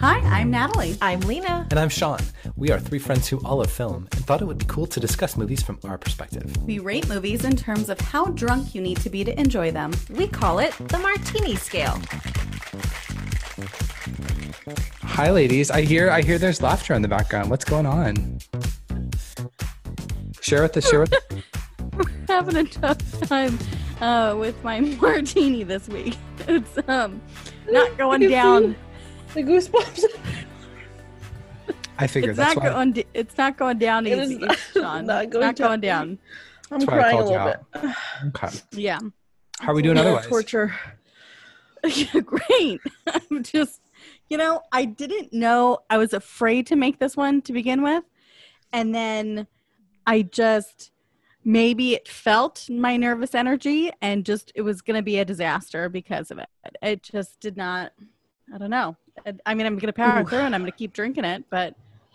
Hi, I'm Natalie. I'm Lena. And I'm Sean. We are three friends who all love film and thought it would be cool to discuss movies from our perspective. We rate movies in terms of how drunk you need to be to enjoy them. We call it the Martini Scale. Hi, ladies. I hear there's laughter in the background. What's going on? Share with us. We're having a tough time with my martini this week. It's not going down. The goosebumps. I figured that's why. It's not going down easy, Sean. Not going down. I'm crying a little bit. Okay. Yeah. How are we doing otherwise? Torture. Yeah, great. I'm just, I didn't know. I was afraid to make this one to begin with. And then maybe it felt my nervous energy and it was going to be a disaster because of it. It just did not, I don't know. I mean, I'm going to power through and I'm going to keep drinking it, but.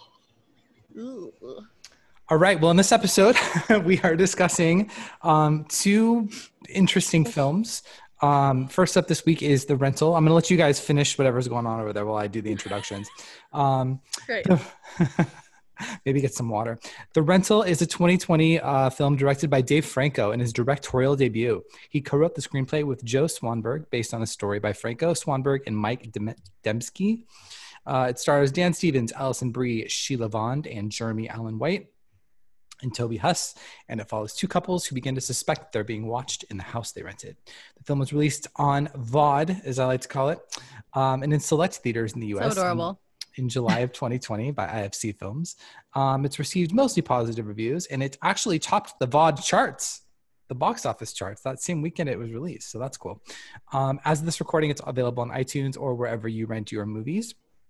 All right. Well, in this episode, we are discussing two interesting films. First up this week is The Rental. I'm going to let you guys finish whatever's going on over there while I do the introductions. Great. Maybe get some water. The Rental is a 2020 film directed by Dave Franco in his directorial debut. He co-wrote the screenplay with Joe Swanberg based on a story by Franco, Swanberg, and Mike Dembski. It stars Dan Stevens, Alison Brie, Sheila Vaughn, and Jeremy Allen White, and Toby Huss, and it follows two couples who begin to suspect they're being watched in the house they rented. The film was released on VOD, as I like to call it, and in select theaters in the U.S. So adorable. In July of 2020 by IFC Films. It's received mostly positive reviews, and it actually topped the VOD charts, the box office charts, that same weekend it was released. So that's cool. As of this recording, it's available on iTunes or wherever you rent your movies.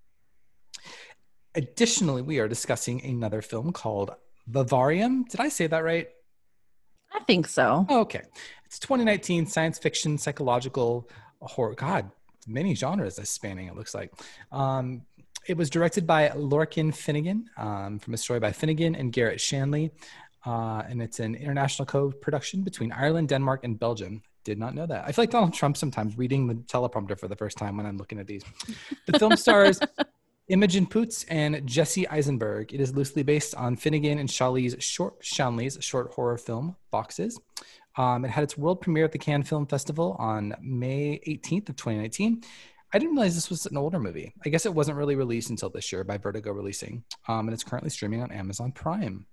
Additionally, we are discussing another film called Vivarium. Did I say that right? I think so. Oh, okay. It's 2019 science fiction, psychological horror. God, many genres that's spanning, it looks like. It was directed by Lorcan Finnegan from a story by Finnegan and Garrett Shanley. And it's an international co-production between Ireland, Denmark, and Belgium. Did not know that. I feel like Donald Trump sometimes reading the teleprompter for the first time when I'm looking at these. The film stars Imogen Poots and Jesse Eisenberg. It is loosely based on Finnegan and Shanley's short horror film, Boxes. It had its world premiere at the Cannes Film Festival on May 18th of 2019. I didn't realize this was an older movie. I guess it wasn't really released until this year by Vertigo releasing. And it's currently streaming on Amazon Prime.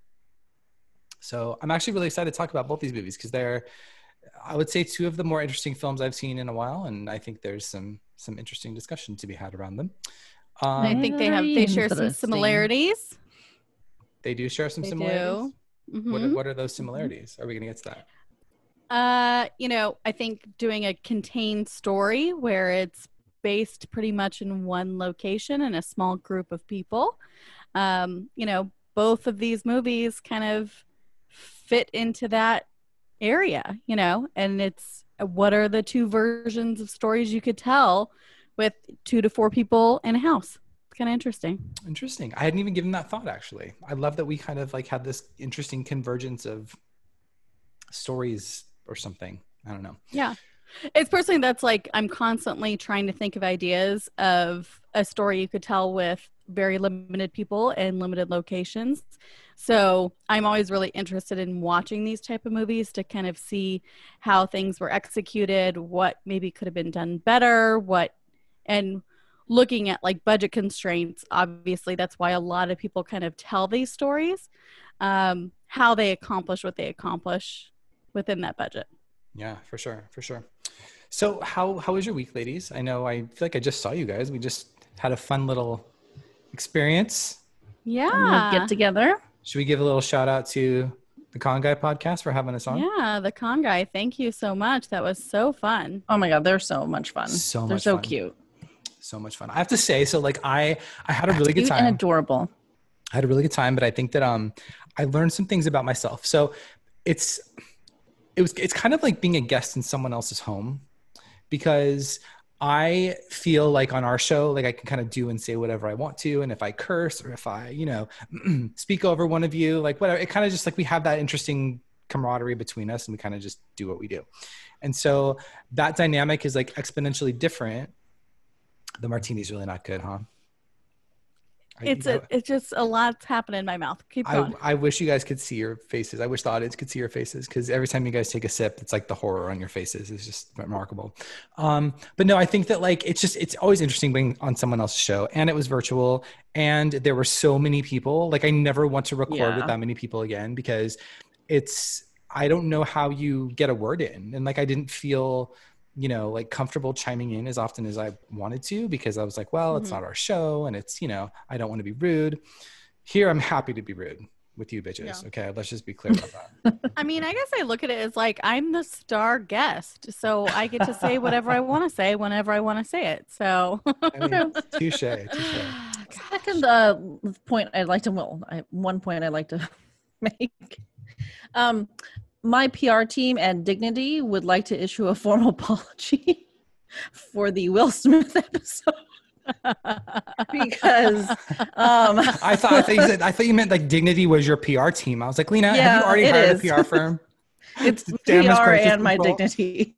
So I'm actually really excited to talk about both these movies because they're, I would say, two of the more interesting films I've seen in a while. And I think there's some interesting discussion to be had around them. I think they share some similarities. They do share some similarities? Mm-hmm. What are those similarities? Are we going to get to that? I think doing a contained story where it's based pretty much in one location and a small group of people. Both of these movies kind of fit into that area, and it's what are the two versions of stories you could tell with 2 to 4 people in a house. It's kind of interesting. Interesting. I hadn't even given that thought, actually. I love that we kind of had this interesting convergence of stories or something. I don't know. Yeah. It's personally that's I'm constantly trying to think of ideas of a story you could tell with very limited people and limited locations. So I'm always really interested in watching these type of movies to kind of see how things were executed, what maybe could have been done better, and looking at budget constraints. Obviously, that's why a lot of people kind of tell these stories, how they accomplish what they accomplish within that budget. Yeah, for sure. So how was your week, ladies? I feel like I just saw you guys. We just had a fun little experience. Yeah. Get together. Should we give a little shout out to the Con Guy podcast for having us on? Yeah, the Con Guy. Thank you so much. That was so fun. Oh my God, they're so much fun. They're so fun. Cute. So much fun. I have to say, so I had a really good time. And adorable. I had a really good time, but I think that I learned some things about myself. So it's kind of like being a guest in someone else's home, because I feel like on our show, I can kind of do and say whatever I want to. And if I curse or if I, speak over one of you, whatever, it kind of just we have that interesting camaraderie between us and we kind of just do what we do. And so that dynamic is exponentially different. The martini's really not good, huh? It's just a lot's happening in my mouth. Keep going. I wish you guys could see your faces. I wish the audience could see your faces, because every time you guys take a sip, it's like the horror on your faces is just remarkable. But no, I think that like it's always interesting being on someone else's show, and it was virtual, and there were so many people. Like I never want to record with that many people again, because I don't know how you get a word in, and like I didn't feel like comfortable chiming in as often as I wanted to, because I was like, well, it's not our show, and it's, I don't want to be rude. Here, I'm happy to be rude with you bitches. Yeah. Okay, let's just be clear about that. I mean, I guess I look at it as like I'm the star guest, so I get to say whatever I want to say whenever I want to say it. So, touche. Second point I'd like to, one point I'd like to make. My PR team and Dignity would like to issue a formal apology for the Will Smith episode. Because I thought you meant like Dignity was your PR team. I was like, Lena, have you already hired a PR firm? It's PR and my Dignity.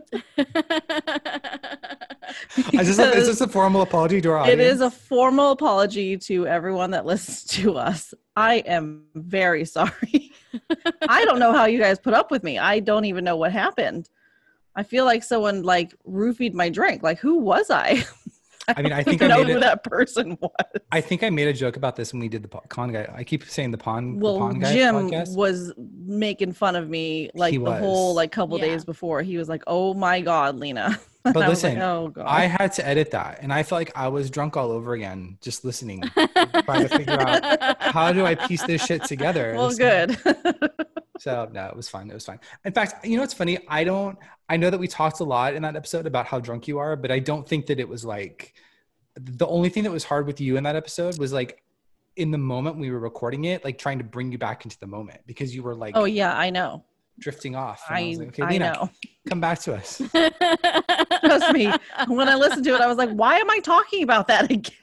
Is this a formal apology to our audience? It is a formal apology to everyone that listens to us. I am very sorry. I don't know how you guys put up with me. I don't even know what happened. I feel like someone like roofied my drink. Like, who was I? I think I know who that person was. I think I made a joke about this when we did the Con Guy. I keep saying the Pawn Guy Jim podcast. Was making fun of me like whole like couple days before. He was like, "Oh my God, Lena." But listen, like, oh God. I had to edit that, and I felt like I was drunk all over again just listening, trying to figure out how do I piece this shit together. Well, good. So no, it was fun. It was fine. In fact, what's funny? I know that we talked a lot in that episode about how drunk you are, but I don't think that it was like the only thing that was hard with you in that episode was like in the moment we were recording it, like trying to bring you back into the moment, because you were like, oh yeah, I know. Drifting off. And I was like, okay, Lena, know. Come back to us. Trust me. When I listened to it, I was like, why am I talking about that again?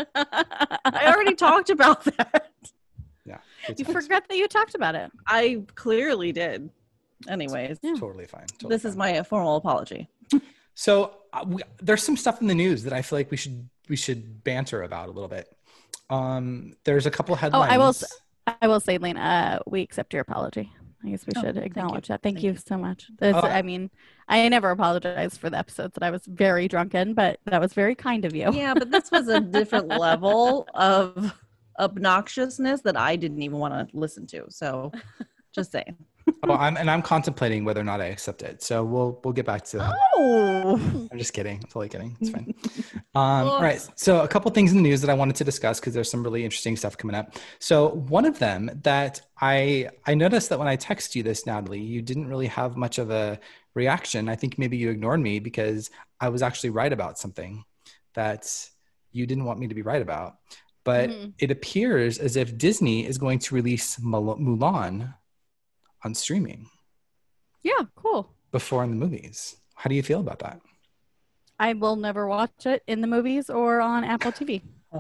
I already talked about that. Yeah. You forgot that you talked about it. I clearly did. Anyways. Totally fine. This is my formal apology. So there's some stuff in the news that I feel like we should banter about a little bit. There's a couple headlines. I will say, Lena, we accept your apology. I guess we should acknowledge that. Thank you so much. I mean, I never apologized for the episodes that I was very drunk in, but that was very kind of you. Yeah, but this was a different level of obnoxiousness that I didn't even want to listen to. So just saying. I'm contemplating whether or not I accept it. So we'll get back to that. Oh, I'm just kidding. I'm totally kidding. It's fine. All right. So a couple things in the news that I wanted to discuss, because there's some really interesting stuff coming up. So one of them that I noticed that when I text you this, Natalie, you didn't really have much of a reaction. I think maybe you ignored me because I was actually right about something that you didn't want me to be right about. But it appears as if Disney is going to release Mulan on streaming. Yeah, cool. Before in the movies. How do you feel about that? I will never watch it in the movies or on Apple TV.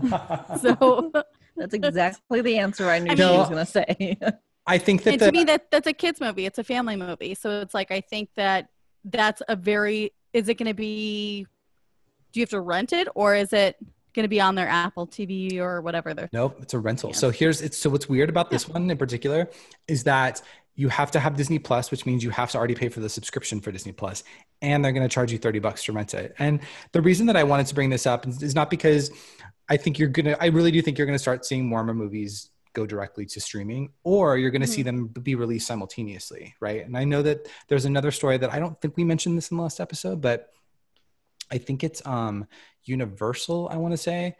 So that's exactly the answer I knew she was going to say. I think that to me that's a kids movie. It's a family movie. So it's like, I think that's is it going to be, do you have to rent it, or is it going to be on their Apple TV or whatever? Nope, it's a rental. Yeah. So what's weird about this one in particular is that you have to have Disney Plus, which means you have to already pay for the subscription for Disney Plus, and they're going to charge you $30 to rent it. And the reason that I wanted to bring this up is not because I really do think you're going to start seeing more and more movies go directly to streaming, or you're going to see them be released simultaneously, right? And I know that there's another story that I don't think we mentioned this in the last episode, but I think it's Universal, I want to say,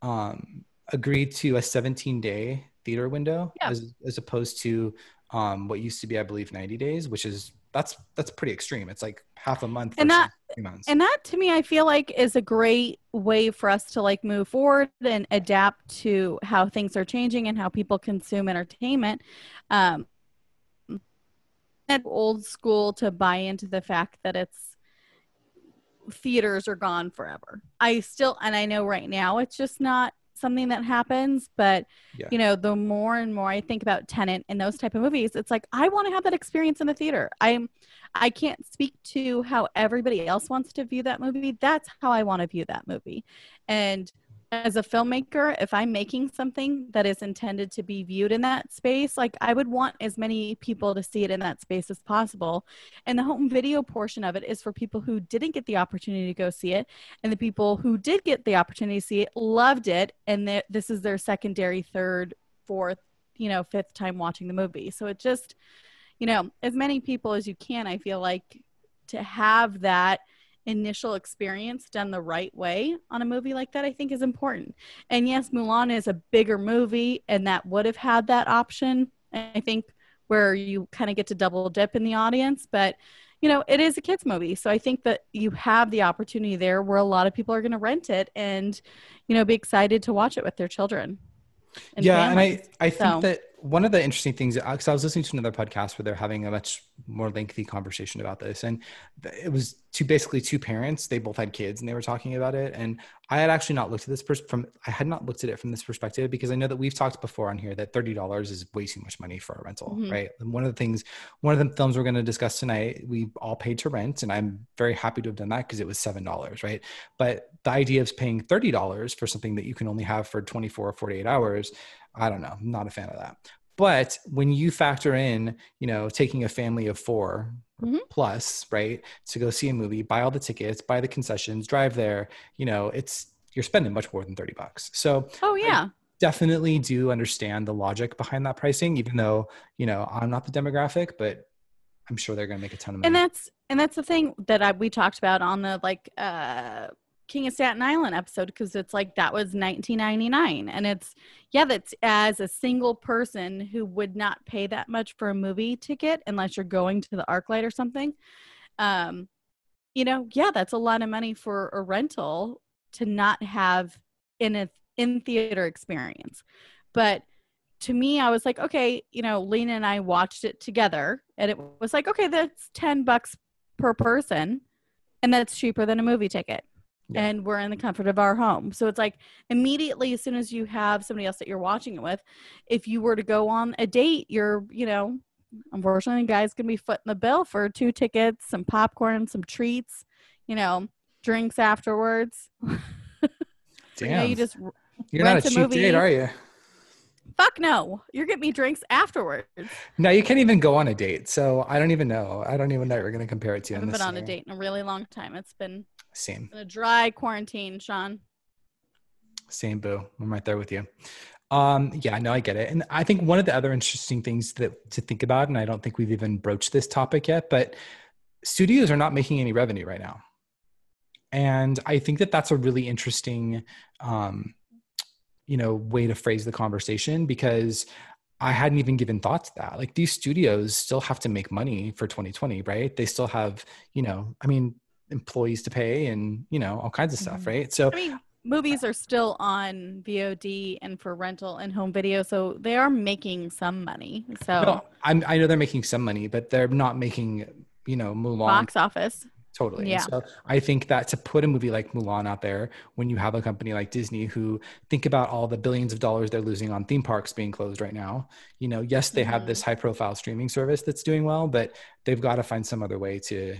agreed to a 17-day theater window as opposed to what used to be, I believe, 90 days, which is that's pretty extreme. It's like half a month versus 3 months. And that to me, I feel like is a great way for us to like move forward and adapt to how things are changing and how people consume entertainment. Old school to buy into the fact that theaters are gone forever. I know right now it's just not something that happens, but the more and more I think about Tenet and those type of movies, it's like I want to have that experience in the theater. I can't speak to how everybody else wants to view that movie. That's how I want to view that movie. And as a filmmaker, if I'm making something that is intended to be viewed in that space, like I would want as many people to see it in that space as possible. And the home video portion of it is for people who didn't get the opportunity to go see it. And the people who did get the opportunity to see it loved it. And this is their secondary, third, fourth, fifth time watching the movie. So it just, as many people as you can, I feel like, to have that initial experience done the right way on a movie like that, I think is important. And yes, Mulan is a bigger movie, and that would have had that option, I think, where you kind of get to double dip in the audience. But it is a kids movie, so I think that you have the opportunity there where a lot of people are going to rent it and be excited to watch it with their children and families. And I think that one of the interesting things, because I was listening to another podcast where they're having a much more lengthy conversation about this, and it was basically two parents. They both had kids, and they were talking about it. And I had actually not looked at this I had not looked at it from this perspective, because I know that we've talked before on here that $30 is way too much money for a rental, right? And one of the films we're going to discuss tonight, we all paid to rent, and I'm very happy to have done that because it was $7, right? But the idea of paying $30 for something that you can only have for 24 or 48 hours, I don't know. I'm not a fan of that. But when you factor in, taking a family of 4 plus, right, to go see a movie, buy all the tickets, buy the concessions, drive there, you're spending much more than $30. So I definitely do understand the logic behind that pricing, even though, I'm not the demographic, but I'm sure they're going to make a ton of money. And that's the thing that we talked about on the King of Staten Island episode, because it's like that was $19.99, and that's as a single person who would not pay that much for a movie ticket unless you're going to the ArcLight or something. That's a lot of money for a rental to not have in theater experience. But to me, I was like, okay, Lena and I watched it together, and it was like, okay, that's $10 per person, and that's cheaper than a movie ticket. Yeah. And we're in the comfort of our home. So it's like immediately, as soon as you have somebody else that you're watching it with, if you were to go on a date, you're, unfortunately, the guy's going to be footing the bill for 2 tickets, some popcorn, some treats, drinks afterwards. Damn. You're not a cheap date, are you? Fuck no. You're getting me drinks afterwards. No, you can't even go on a date. So I don't even know. I don't even know what we're going to compare it to. I haven't been on a date in a really long time. It's been same. A dry quarantine, Sean. Same, boo. I'm right there with you. I get it. And I think one of the other interesting things to think about, and I don't think we've even broached this topic yet, but studios are not making any revenue right now. And I think that that's a really interesting, way to phrase the conversation, because I hadn't even given thought to that. Like, these studios still have to make money for 2020, right? They still have, employees to pay and, all kinds of stuff, right? So movies are still on VOD and for rental and home video, so they are making some money. So no, I know they're making some money, but they're not making, Mulan box office. Totally. Yeah. So I think that to put a movie like Mulan out there, when you have a company like Disney, who think about all the billions of dollars they're losing on theme parks being closed right now, yes, they have this high profile streaming service that's doing well, but they've got to find some other way to,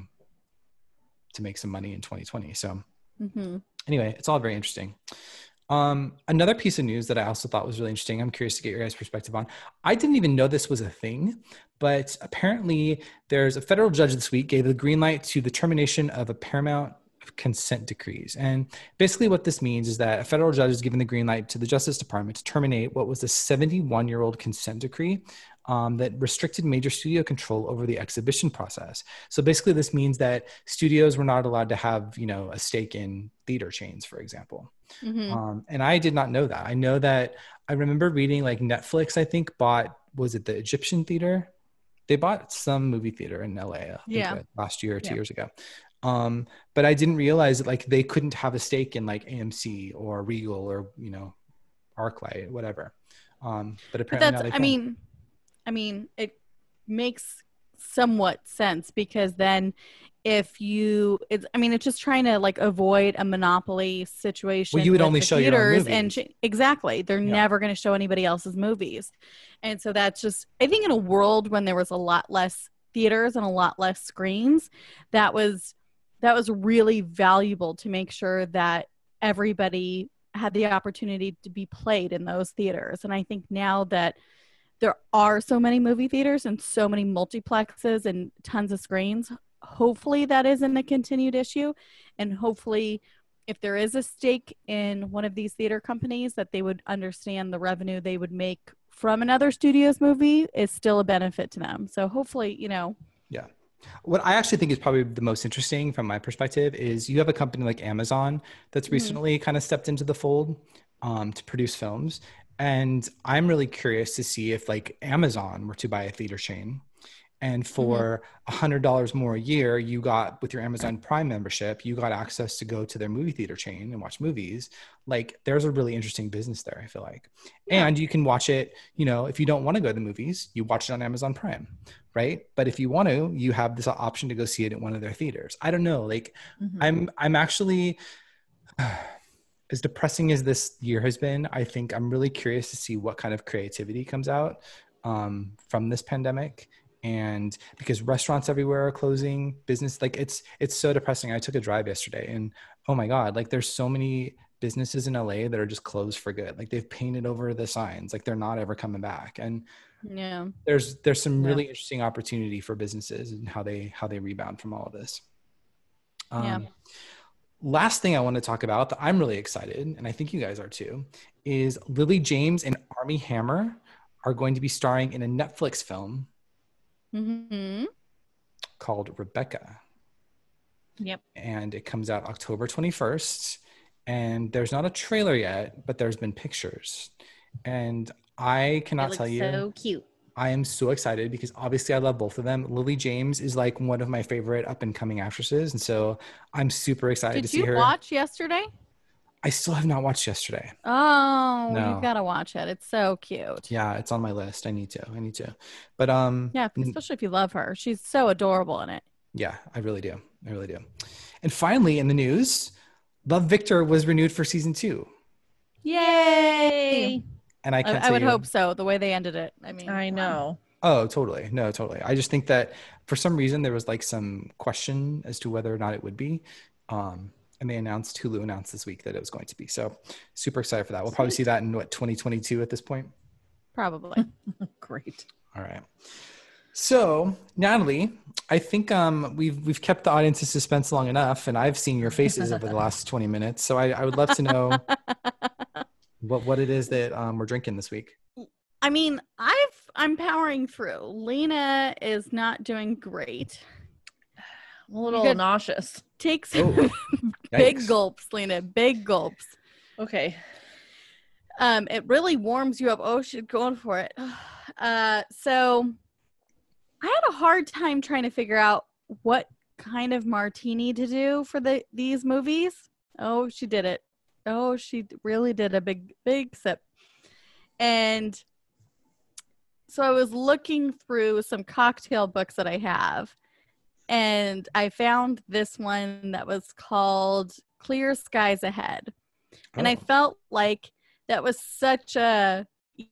to make some money in 2020. So anyway, it's all very interesting. Another piece of news that I also thought was really interesting, I'm curious to get your guys' perspective on. I didn't even know this was a thing, but apparently there's a federal judge this week gave the green light to the termination of a paramount consent decrees. And basically what this means is that a federal judge has given the green light to the Justice Department to terminate what was a 71-year-old consent decree that restricted major studio control over the exhibition process. So basically this means that studios were not allowed to have, a stake in theater chains, for example. And I did not know that. I know that I remember reading, like, Netflix, I think was it the Egyptian Theater? They bought some movie theater in LA, I think, last year or 2 years ago. But I didn't realize that, like, they couldn't have a stake in, like, AMC or Regal or, ArcLight, whatever. But apparently now they can. I mean, it makes somewhat sense, because then it's just trying to, like, avoid a monopoly situation. Well, you would only show your own movies. Exactly. They're never going to show anybody else's movies. And so that's just, I think in a world when there was a lot less theaters and a lot less screens, that was really valuable to make sure that everybody had the opportunity to be played in those theaters. And I think now that there are so many movie theaters and so many multiplexes and tons of screens, hopefully that isn't a continued issue. And hopefully if there is a stake in one of these theater companies, that they would understand the revenue they would make from another studio's movie is still a benefit to them. So hopefully, Yeah. What I actually think is probably the most interesting from my perspective is you have a company like Amazon that's recently kind of stepped into the fold to produce films. And I'm really curious to see if like Amazon were to buy a theater chain, and for $100 more a year, you got, with your Amazon Prime membership, you got access to go to their movie theater chain and watch movies. Like there's a really interesting business there, I feel like. Yeah. And you can watch it, if you don't want to go to the movies, you watch it on Amazon Prime, right? But if you want to, you have this option to go see it at one of their theaters. I don't know. Like I'm actually, as depressing as this year has been, I think I'm really curious to see what kind of creativity comes out from this pandemic. And because restaurants everywhere are closing, business, like it's so depressing. I took a drive yesterday and oh my God, like there's so many businesses in LA that are just closed for good. Like they've painted over the signs, like they're not ever coming back. And yeah, there's some really interesting opportunity for businesses and how they rebound from all of this. Last thing I want to talk about that I'm really excited, and I think you guys are too, is Lily James and Armie Hammer are going to be starring in a Netflix film called Rebecca. Yep. And it comes out October 21st. And there's not a trailer yet, but there's been pictures. And I cannot tell you. So cute. I am so excited because obviously I love both of them. Lily James is like one of my favorite up and coming actresses. And so I'm super excited to see her. Did you watch yesterday? I still have not watched yesterday. Oh, No. You've got to watch it. It's so cute. Yeah, it's on my list. I need to. But yeah, especially if you love her. She's so adorable in it. Yeah, I really do. And finally in the news, Love, Victor was renewed for season 2. Yay! And I would hope so, the way they ended it. I mean, I know. Oh, totally. No, totally. I just think that for some reason there was like some question as to whether or not it would be. And Hulu announced this week that it was going to be. So super excited for that. We'll probably see that in 2022 at this point. Probably. Great. All right. So Natalie, I think we've kept the audience in suspense long enough, and I've seen your faces over the last 20 minutes. So I would love to know what it is that we're drinking this week. I mean, I'm powering through. Lena is not doing great. I'm a little nauseous. Take some big gulps, Lena. Big gulps. Okay. It really warms you up. Oh, she's going for it. So I had a hard time trying to figure out what kind of martini to do for these movies. Oh, she did it. Oh, she really did a big sip. And so I was looking through some cocktail books that I have, and I found this one that was called Clear Skies Ahead. And I felt like that was such a,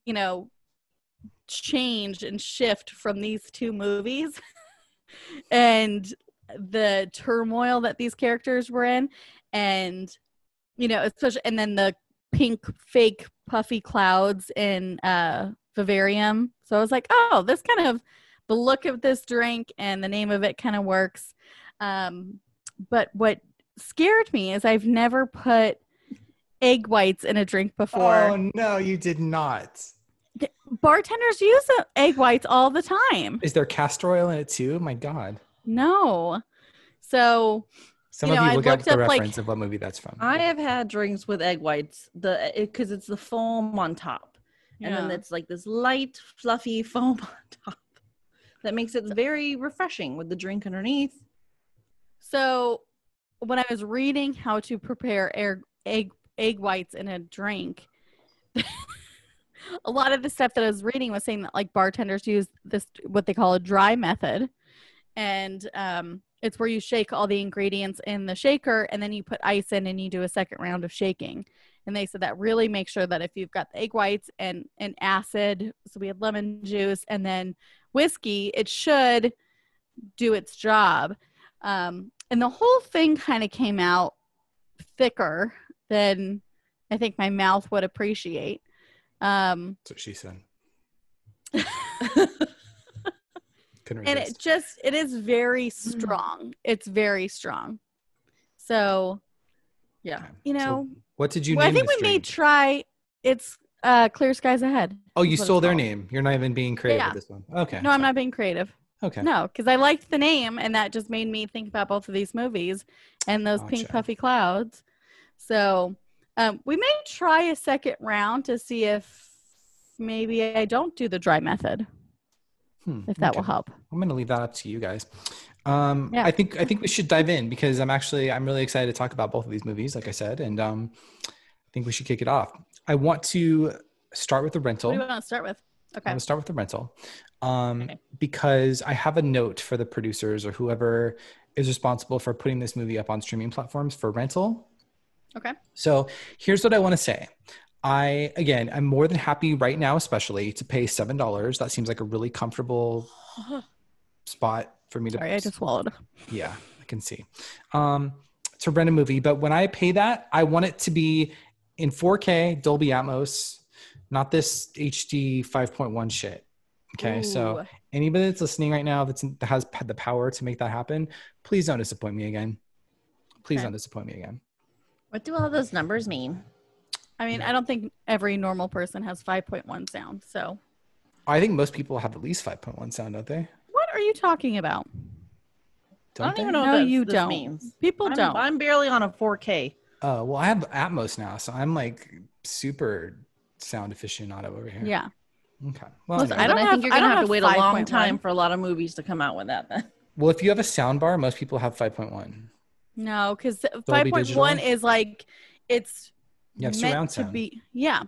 change and shift from these two movies and the turmoil that these characters were in. And, especially, and then the pink fake puffy clouds in Vivarium. So I was like, oh, this kind of, the look of this drink and the name of it kind of works. But what scared me is I've never put egg whites in a drink before. Oh, no, you did not. Bartenders use egg whites all the time. Is there castor oil in it too? My God. No. So some of you look up the reference of what movie that's from. I have had drinks with egg whites, because it's the foam on top, and then it's like this light, fluffy foam on top that makes it very refreshing with the drink underneath. So when I was reading how to prepare egg whites in a drink, a lot of the stuff that I was reading was saying that like bartenders use this, what they call a dry method. And it's where you shake all the ingredients in the shaker and then you put ice in and you do a second round of shaking. And they said that really makes sure that if you've got the egg whites and acid, so we had lemon juice and then whiskey, it should do its job. And the whole thing kind of came out thicker than I think my mouth would appreciate. That's what she said. Couldn't And resist. it is very strong. It's very strong. So, Yeah. Okay. you know, So what did you well, I name think this we may drink? try. It's Clear Skies Ahead. Oh, is you what stole it's their called. name. You're not even being creative Yeah. with this one. Okay. No, I'm fine. not being creative. Okay. No, because I liked the name, and that just made me think about both of these movies and those pink Gotcha. puffy clouds. So we may try a second round to see if maybe I don't do the dry method, if that will Okay. help. I'm going to leave that up to you guys. Yeah. I think we should dive in because I'm really excited to talk about both of these movies, like I said, and I think we should kick it off. I want to start with the rental. What do you want to start with? I'm Okay. going to start with the rental Okay. because I have a note for the producers or whoever is responsible for putting this movie up on streaming platforms for rental. Okay. So here's what I want to say. I'm more than happy right now, especially to pay $7. That seems like a really comfortable spot for me to. Sorry, I just swallowed. Yeah, I can see. To rent a movie, but when I pay that, I want it to be in 4K Dolby Atmos, not this HD 5.1 shit. Okay, so Ooh. anybody that's listening right now that has the power to make that happen, please don't disappoint me again. Please Okay. don't disappoint me again. What do all those numbers mean? I mean, I don't think every normal person has 5.1 sound. So I think most people have at least 5.1 sound, don't they? what are you talking about? Don't I don't they? even know No, what you this don't. means. People don't. I'm barely on a 4K. Oh, well, I have Atmos now, so I'm like super sound aficionado over here. Yeah. Okay. Well, Listen, anyway. I don't But I have- think you're I gonna don't have to wait a long 5.1. time for a lot of movies to come out with that. Then. Well, if you have a sound bar, most people have 5.1. No, because Dolby 5.1 Digital? is like it's You have meant surround to sound. be. Yeah.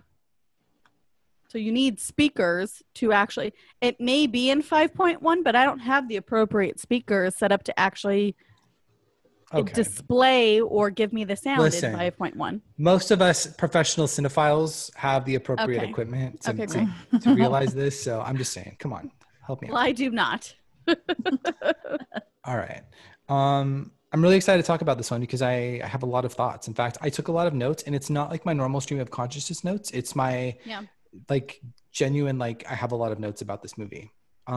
So you need speakers to actually. It may be in 5.1, but I don't have the appropriate speakers set up to actually Okay. display or give me the sound Listen. in 5.1. Most of us professional cinephiles have the appropriate Okay. equipment to, Okay, to, great. to realize this. So I'm just saying, come on, help me Well, out. I do not. All right. I'm really excited to talk about this one because I have a lot of thoughts. In fact, I took a lot of notes, and it's not like my normal stream of consciousness notes. It's my Yeah. like genuine, like I have a lot of notes about this movie.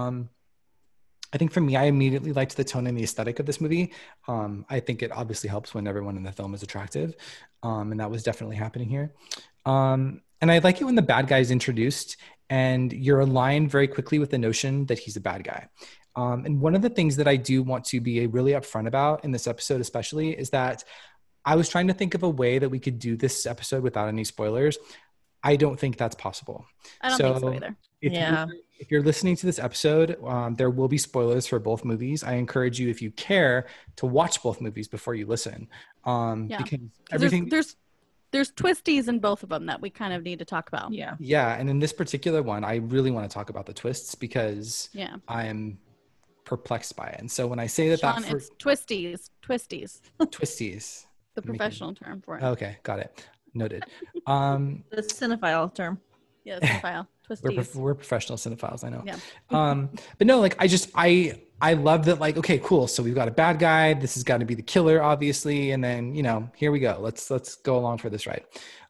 I think for me, I immediately liked the tone and the aesthetic of this movie. I think it obviously helps when everyone in the film is attractive. And that was definitely happening here. And I like it when the bad guy is introduced and you're aligned very quickly with the notion that he's a bad guy. And one of the things that I do want to be really upfront about in this episode, especially, is that I was trying to think of a way that we could do this episode without any spoilers. I don't think that's possible. I don't think so either. If you're listening to this episode, there will be spoilers for both movies. I encourage you, if you care, to watch both movies before you listen. Because everything. There's twisties in both of them that we kind of need to talk about. Yeah. Yeah, and in this particular one, I really want to talk about the twists because Yeah. I am perplexed by it. And so when I say that Sean, that for it's twisties. Twisties. twisties, The Making- professional term for it. okay, got it, noted. The cinephile term. Yes, the file. Twisties. We're professional cinephiles, I know. Yeah. But no, like I love that. Like, okay, cool. So we've got a bad guy. This has got to be the killer, obviously. And then here we go. Let's go along for this ride.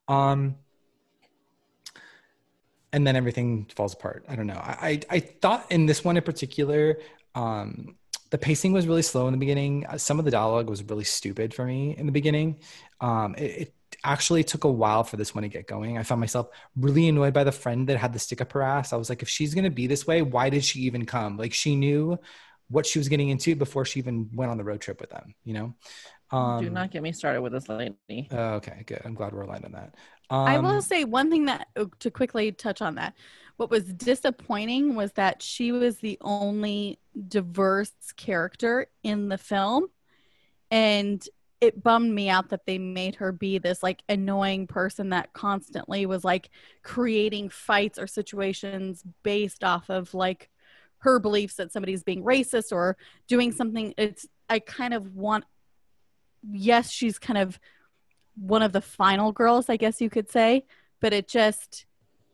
And then everything falls apart. I don't know. I thought in this one in particular, the pacing was really slow in the beginning. Some of the dialogue was really stupid for me in the beginning. It actually took a while for this one to get going. I found myself really annoyed by the friend that had the stick up her ass. I was like, if she's going to be this way, why did she even come? Like, she knew what she was getting into before she even went on the road trip with them, Do not get me started with this lady. Okay, good. I'm glad we're aligned on that. I will say one thing that to quickly touch on that. What was disappointing was that she was the only diverse character in the film. And it bummed me out that they made her be this like annoying person that constantly was like creating fights or situations based off of like her beliefs that somebody's being racist or doing something. I kind of want, yes, she's kind of one of the final girls, I guess you could say, but it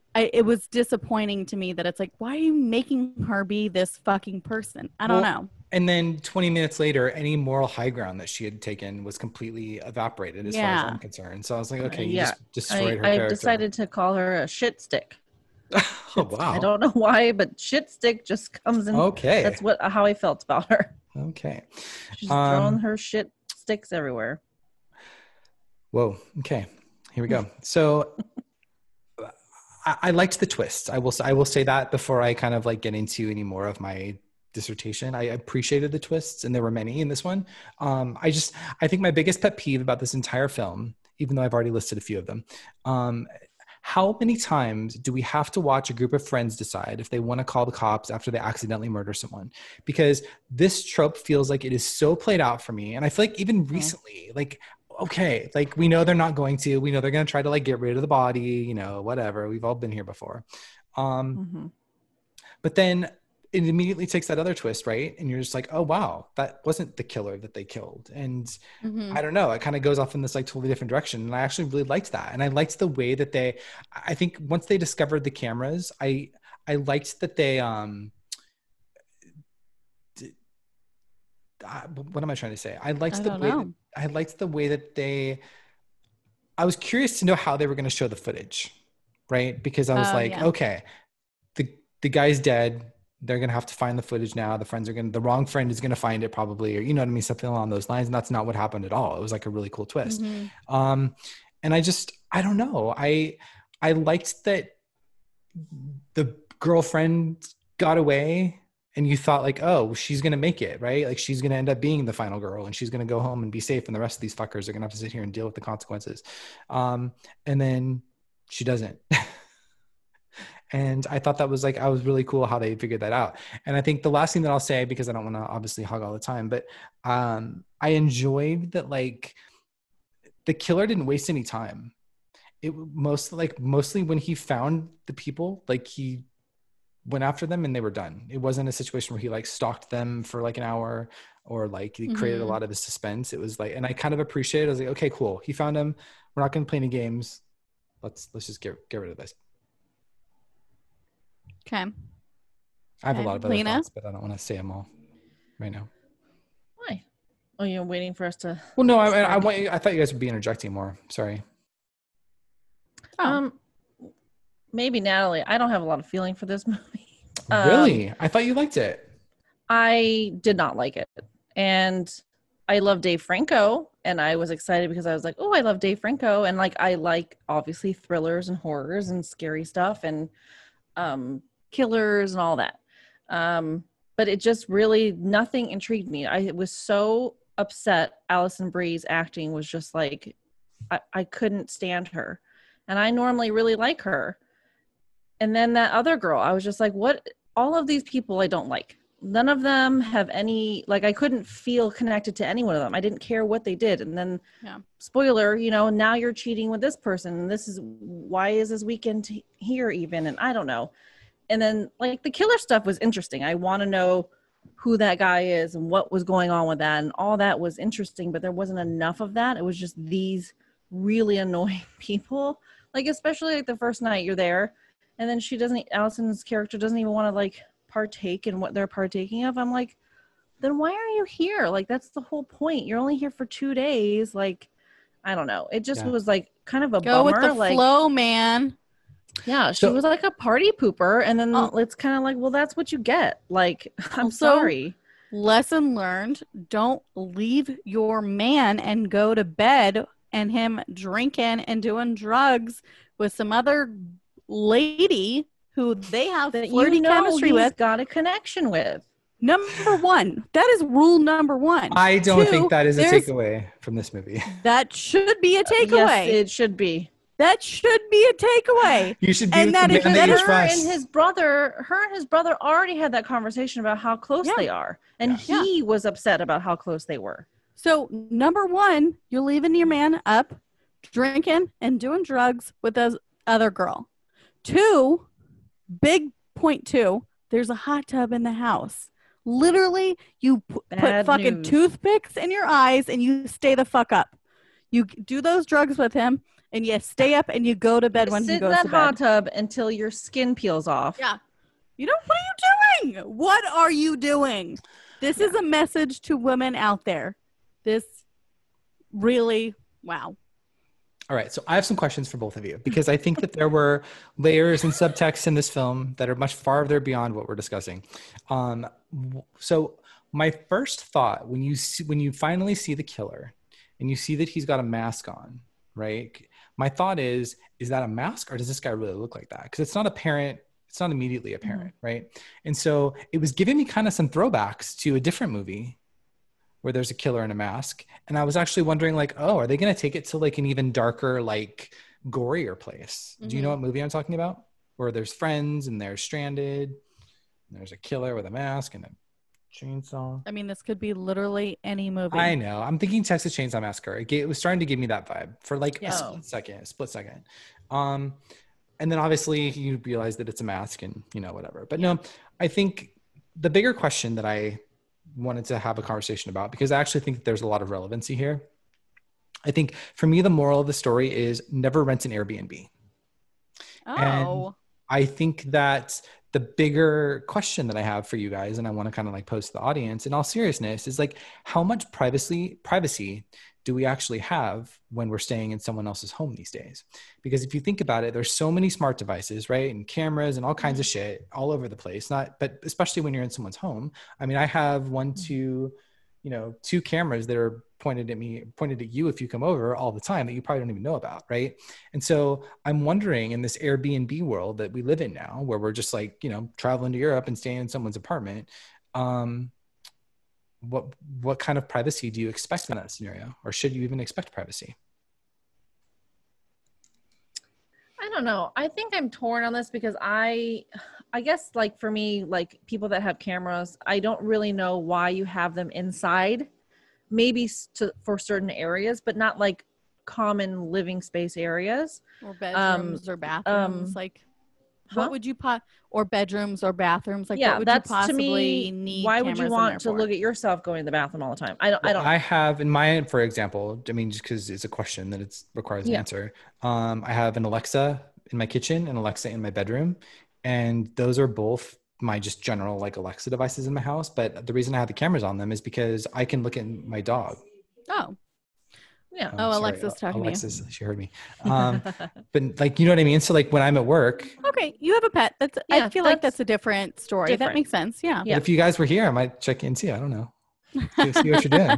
was disappointing to me that it's like, why are you making her be this fucking person? I don't know. And then 20 minutes later, any moral high ground that she had taken was completely evaporated as far as I'm concerned. So I was like, okay, you just destroyed her character. I decided to call her a shit stick. Oh, wow. I don't know why, but shit stick just comes in. Okay. That's how I felt about her. Okay. She's throwing her shit sticks everywhere. Whoa. Okay. Here we go. So I liked the twist. I will say that before I kind of like get into any more of my dissertation. I appreciated the twists, and there were many in this one. I think my biggest pet peeve about this entire film, even though I've already listed a few of them, how many times do we have to watch a group of friends decide if they want to call the cops after they accidentally murder someone? Because this trope feels like it is so played out for me. And I feel like even recently, like, okay, like we know they're not going to, we know they're going to try to like get rid of the body, you know, whatever. We've all been here before. But then it immediately takes that other twist, right? And you're just like, oh, wow, that wasn't the killer that they killed. And I don't know, it kind of goes off in this like totally different direction. And I actually really liked that. And I liked the way that I think once they discovered the cameras, I liked that they, what am I trying to say? I liked the way that I was curious to know how they were going to show the footage, right? Because I was okay, the guy's dead. They're going to have to find the footage now. The wrong friend is going to find it probably, or you know what I mean? Something along those lines. And that's not what happened at all. It was like a really cool twist. And I don't know. I liked that the girlfriend got away and you thought like, oh, she's going to make it, right? Like she's going to end up being the final girl and she's going to go home and be safe. And the rest of these fuckers are going to have to sit here and deal with the consequences. And then she doesn't. And I thought that was I was really cool how they figured that out. And I think the last thing that I'll say, because I don't want to obviously hog all the time, but I enjoyed that like the killer didn't waste any time. It mostly when he found the people, like he went after them and they were done. It wasn't a situation where he like stalked them for like an hour or like he created a lot of the suspense. It was like, and I kind of appreciated it. I was like, okay, cool. He found him. We're not going to play any games. Let's just get rid of this. Okay. I have a lot of other thoughts, but I don't want to say them all right now. Why? Oh, you're waiting for us to. Well, no, I thought you guys would be interjecting more. Sorry. Maybe Natalie. I don't have a lot of feeling for this movie. Really? I thought you liked it. I did not like it, and I love Dave Franco, and I was excited because I was like, oh, I love Dave Franco, and like I like obviously thrillers and horrors and scary stuff and killers and all that. But it just really, nothing intrigued me. I was so upset. Alison Brie's acting was just like, I couldn't stand her. And I normally really like her. And then that other girl, I was just like, what? All of these people I don't like. None of them have any, like, I couldn't feel connected to any one of them. I didn't care what they did. And then, spoiler, you know, now you're cheating with this person. And why is this weekend here even? And I don't know. And then, like, the killer stuff was interesting. I want to know who that guy is and what was going on with that. And all that was interesting, but there wasn't enough of that. It was just these really annoying people. Like, especially, like, the first night you're there. And then Allison's character doesn't even want to, like, partake in what they're partaking of. I'm like, then why are you here? Like, that's the whole point. You're only here for 2 days. Like, I don't know. It just was like kind of a go bummer. With the like, flow, man. Yeah, she was like a party pooper, and then it's kind of like, well, that's what you get. Like, I'm sorry. Lesson learned: don't leave your man and go to bed and him drinking and doing drugs with some other lady who they have flirty chemistry with. Got a connection with. Number one, that is rule number one. I don't think that is a takeaway from this movie. That should be a takeaway. Yes, it should be. That should be a takeaway. You should be and that is that her and his brother already had that conversation about how close they are. And he was upset about how close they were. So, number one, you're leaving your man up drinking and doing drugs with this other girl. 2, big point 2, there's a hot tub in the house. Literally, you put fucking toothpicks in your eyes and you stay the fuck up. You do those drugs with him and you stay up and you go to bed when he goes to bed. Sit in that hot tub until your skin peels off. Yeah. What are you doing? What are you doing? This is a message to women out there. This really, wow. All right, so I have some questions for both of you because I think that there were layers and subtext in this film that are much farther beyond what we're discussing. So my first thought when you finally see the killer and you see that he's got a mask on, right? My thought is that a mask or does this guy really look like that? Because it's not apparent. It's not immediately apparent, right? And so it was giving me kind of some throwbacks to a different movie where there's a killer in a mask. And I was actually wondering like, oh, are they going to take it to like an even darker, like gorier place? Do you know what movie I'm talking about? Where there's friends and they're stranded. And there's a killer with a mask and a chainsaw. I mean, this could be literally any movie. I know. I'm thinking Texas Chainsaw Massacre. It was starting to give me that vibe for like a split second. And then obviously you realize that it's a mask and, you know, whatever. But no, I think the bigger question that I wanted to have a conversation about, because I actually think there's a lot of relevancy here. I think for me, the moral of the story is never rent an Airbnb. Oh. And I think that the bigger question that I have for you guys, and I want to kind of like pose to the audience in all seriousness, is like, how much privacy do we actually have when we're staying in someone else's home these days? Because if you think about it, there's so many smart devices, right? And cameras and all kinds of shit all over the place. But especially when you're in someone's home. I mean, I have two cameras that are pointed at you if you come over all the time that you probably don't even know about, right? And so I'm wondering, in this Airbnb world that we live in now, where we're just like, you know, traveling to Europe and staying in someone's apartment, what kind of privacy do you expect in that scenario? Or should you even expect privacy? I don't know. I think I'm torn on this because I guess like for me, like people that have cameras, I don't really know why you have them inside, maybe for certain areas, but not like common living space areas. Or bedrooms or bathrooms. What would you or bedrooms or bathrooms? Like, what would you possibly need? Why would you want to look at yourself going to the bathroom all the time? I don't. I have in my, for example, I mean, just because it's a question that it requires an answer. I have an Alexa in my kitchen and Alexa in my bedroom. And those are both my just general like Alexa devices in my house. But the reason I have the cameras on them is because I can look at my dog. Oh. Yeah. Sorry, Alexa's talking to you. She heard me. But like, you know what I mean? So like when I'm at work. Okay. You have a pet. I feel like that's a different story. That makes sense. Yeah. If you guys were here, I might check in and see. I don't know. See what you're doing.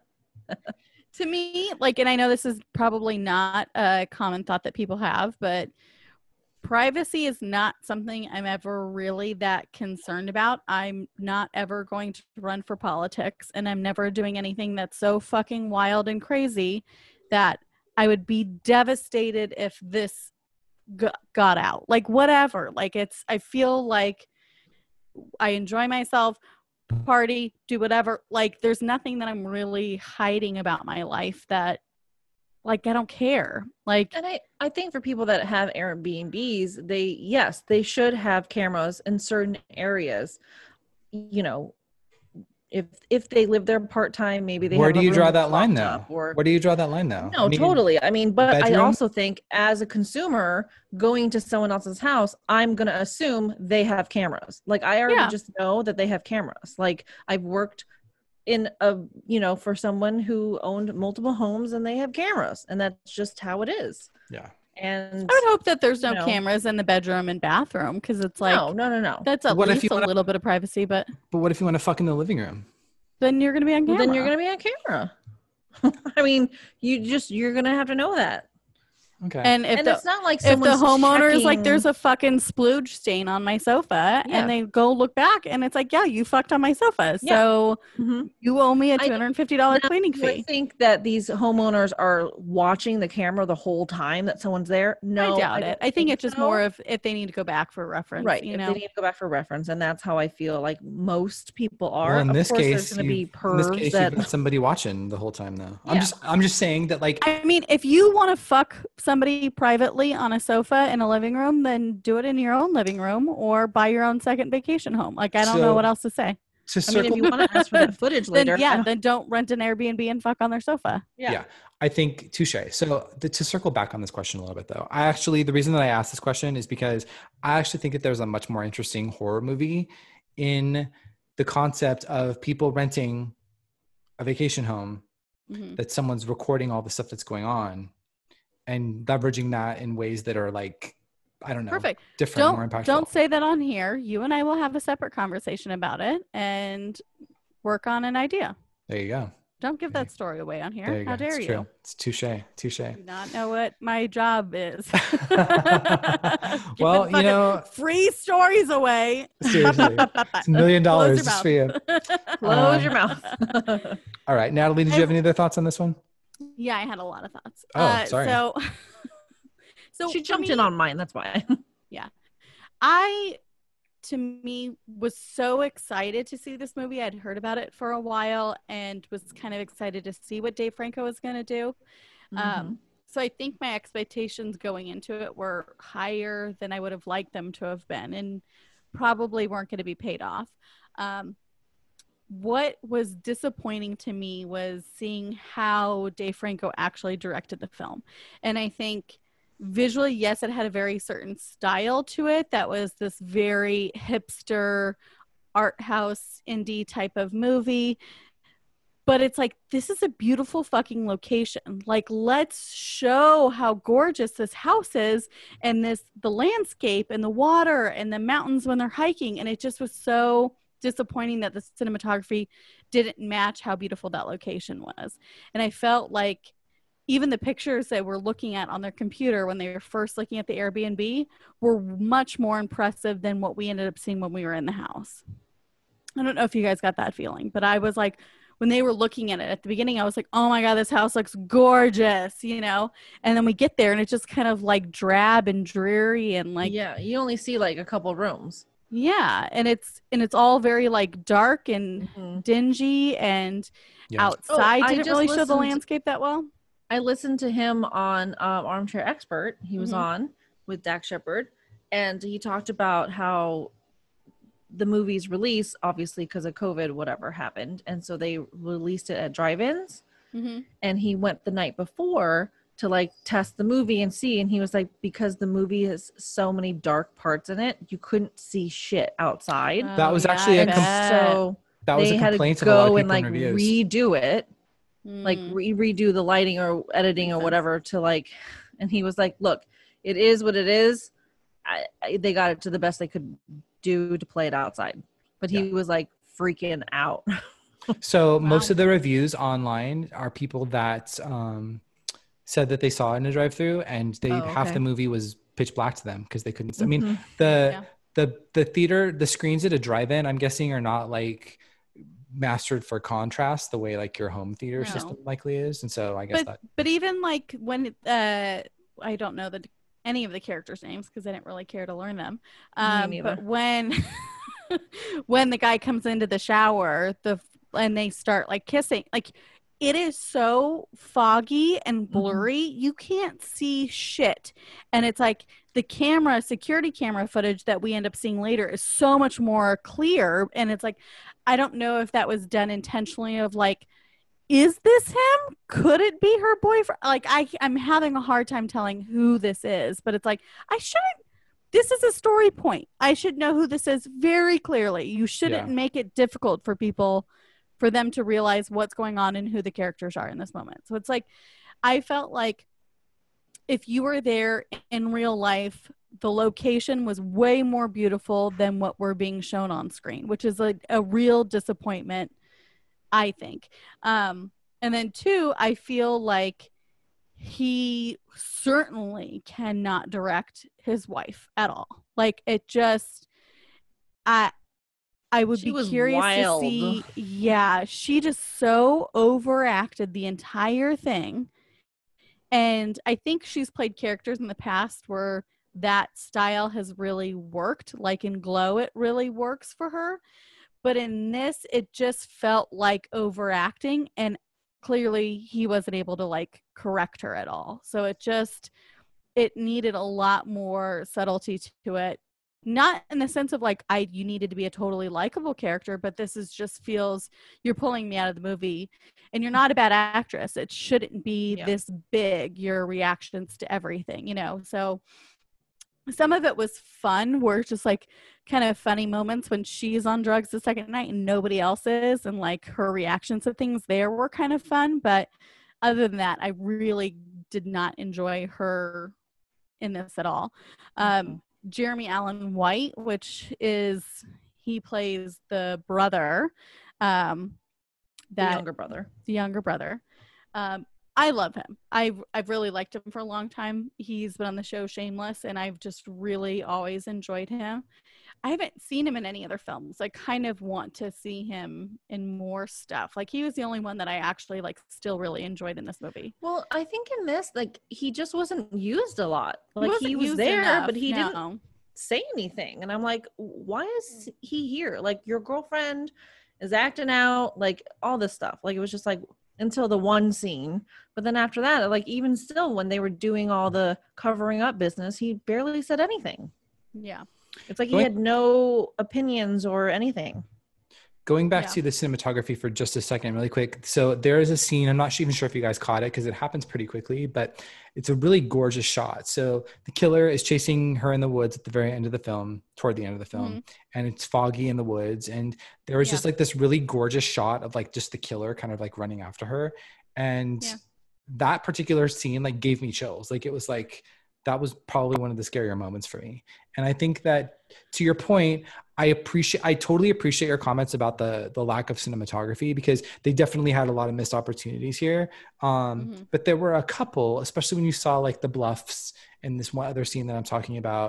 To me, like, and I know this is probably not a common thought that people have, but privacy is not something I'm ever really that concerned about. I'm not ever going to run for politics, and I'm never doing anything that's so fucking wild and crazy that I would be devastated if this got out. Like, whatever. Like, I feel like I enjoy myself, party, do whatever. Like, there's nothing that I'm really hiding about my life that, like, I don't care. Like, and I think for people that have Airbnbs, they should have cameras in certain areas. You know, if they live there part-time, maybe they Where have do a you room draw that's that line locked though? up, or Where do you draw that line though? No, totally. I mean, but I also think as a consumer going to someone else's house, I'm going to assume they have cameras. Like, I already just know that they have cameras. Like, I've worked in for someone who owned multiple homes and they have cameras, and that's just how it is. Yeah. And I would hope that there's no cameras in the bedroom and bathroom, because it's like, no. That's at least a little bit of privacy, but what if you want to fuck in the living room? Then you're going to be on camera. Then you're going to be on camera. I mean, you're going to have to know that. Okay. And it's not like if the homeowner is like, checking... there's a fucking splooge stain on my sofa, and they go look back, and it's like, yeah, you fucked on my sofa, so you owe me a $250 cleaning fee. I think that these homeowners are watching the camera the whole time that someone's there. No, I doubt it. I think it's just more of if they need to go back for reference, right? You know, they need to go back for reference, and that's how I feel like most people are. Well, in this case, there's going to be pervs you've got somebody watching the whole time, though. Yeah. I'm just saying that, like, I mean, if you want to fuck somebody privately on a sofa in a living room, then do it in your own living room or buy your own second vacation home. Like, I don't know what else to say. I mean, if you want to ask for that footage later, then don't rent an Airbnb and fuck on their sofa. Yeah. I think touche. So to circle back on this question a little bit, though, the reason that I asked this question is because I actually think that there's a much more interesting horror movie in the concept of people renting a vacation home Mhm. that someone's recording all the stuff that's going on and leveraging that in ways that are like, I don't know, Perfect. different, more impactful. Don't say that on here. You and I will have a separate conversation about it and work on an idea. There you go. Don't give that story away on There here. you How go. dare It's you? true. It's touche. Do not know what my job is. Well, Giving fucking free stories away. Seriously. It's $1 million Close your just for you. Close your mouth. All right. Natalie, did you have any other thoughts on this one? Yeah, I had a lot of thoughts. Oh, sorry. So She for jumped me, in on mine. That's why. to me, was so excited to see this movie. I'd heard about it for a while and was kind of excited to see what Dave Franco was going to do. So I think my expectations going into it were higher than I would have liked them to have been, and probably weren't going to be paid off. What was disappointing to me was seeing how Dave Franco actually directed the film. And I think visually, yes, it had a very certain style to it. That was this very hipster art house indie type of movie. But it's like, this is a beautiful fucking location. Like, let's show how gorgeous this house is, and the landscape and the water and the mountains when they're hiking. And it just was so disappointing that the cinematography didn't match how beautiful that location was. And I felt like even the pictures that we're looking at on their computer when they were first looking at the Airbnb were much more impressive than what we ended up seeing when we were in the house. I don't know if you guys got that feeling, but I was like, when they were looking at it at the beginning, I was like, oh my God, this house looks gorgeous, you know? And then we get there and it's just kind of like drab and dreary and like, yeah, you only see like a couple rooms. yeah. And it's all very like dark and dingy, and outside I didn't just really show the listened- landscape that well. I listened to him on Armchair Expert. He was on with Dax Shepard, and he talked about how the movie's release, obviously because of COVID, whatever happened, and so they released it at drive-ins. And he went the night before to like test the movie and see, and he was like, because the movie has so many dark parts in it, you couldn't see shit outside. That was actually a so that was they a had complaint to of a lot of go people and like in reviews. redo it, like redo the lighting or editing or whatever to like, and he was like, look, it is what it is. They got it to the best they could do to play it outside, but he was like freaking out. So most of the reviews online are people that said that they saw it in a drive-through, and half the movie was pitch black to them because they couldn't. I mean, the theater, the screens at a drive-in, I'm guessing, are not like mastered for contrast the way like your home theater system likely is, and so I guess But even like when I don't know any of the characters' names because I didn't really care to learn them. But when the guy comes into the shower, and they start like kissing, like it is so foggy and blurry, you can't see shit. And it's like the security camera footage that we end up seeing later is so much more clear. And it's like, I don't know if that was done intentionally of like, is this him? Could it be her boyfriend? Like I'm having a hard time telling who this is, but it's like, this is a story point. I should know who this is very clearly. You shouldn't make it difficult for people, for them to realize what's going on and who the characters are in this moment. So it's like, I felt like if you were there in real life, the location was way more beautiful than what we're being shown on screen, which is a real disappointment, I think. And then two, I feel like he certainly cannot direct his wife at all. Like it just, I would be curious to see. Yeah, she just so overacted the entire thing. And I think she's played characters in the past where that style has really worked. Like in Glow, it really works for her. But in this, it just felt like overacting. And clearly he wasn't able to like correct her at all. So it needed a lot more subtlety to it. Not in the sense of like you needed to be a totally likable character, but this is just feels you're pulling me out of the movie, and you're not a bad actress. It shouldn't be this big, your reactions to everything, you know? So some of it was fun, where it's just like kind of funny moments when she's on drugs the second night and nobody else is, and like her reactions to things there were kind of fun. But other than that, I really did not enjoy her in this at all. Jeremy Allen White, which is, he plays the brother, the younger brother. I love him. I've really liked him for a long time. He's been on the show Shameless, and I've just really always enjoyed him. I haven't seen him in any other films. I kind of want to see him in more stuff. Like, he was the only one that I actually like still really enjoyed in this movie. Well, I think in this, like, he just wasn't used a lot. Like, he was used there, enough, but he no. didn't say anything. And I'm like, why is he here? Like, your girlfriend is acting out, like, all this stuff. Like, it was just like, until the one scene. But then after that, like, even still, when they were doing all the covering up business, he barely said anything. Yeah. It's like he had no opinions or anything. Going back to the cinematography for just a second, really quick. So there is a scene, I'm not even sure if you guys caught it because it happens pretty quickly, but it's a really gorgeous shot. So the killer is chasing her in the woods at the very end of the film, toward the end of the film, and it's foggy in the woods. And there was just like this really gorgeous shot of like just the killer kind of like running after her. And that particular scene like gave me chills. Like, it was like, that was probably one of the scarier moments for me. And I think that, to your point, I totally appreciate your comments about the lack of cinematography, because they definitely had a lot of missed opportunities here. But there were a couple, especially when you saw like the bluffs in this one other scene that I'm talking about,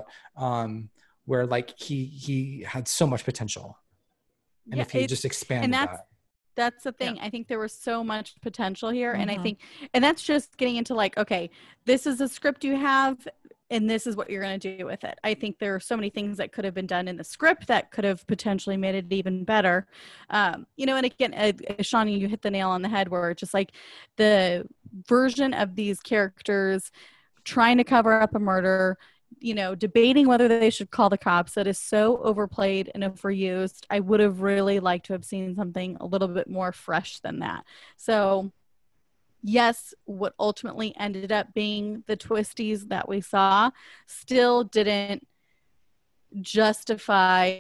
where like he had so much potential. And if he just expanded that. That's the thing. I think there was so much potential here. And I think, and that's just getting into like, okay, this is a script you have, and this is what you're going to do with it. I think there are so many things that could have been done in the script that could have potentially made it even better. You know, and again, Shawnee, you hit the nail on the head, where it's just like the version of these characters trying to cover up a murder, you know, debating whether they should call the cops, that is so overplayed and overused. I would have really liked to have seen something a little bit more fresh than that. So yes, what ultimately ended up being the twisties that we saw still didn't justify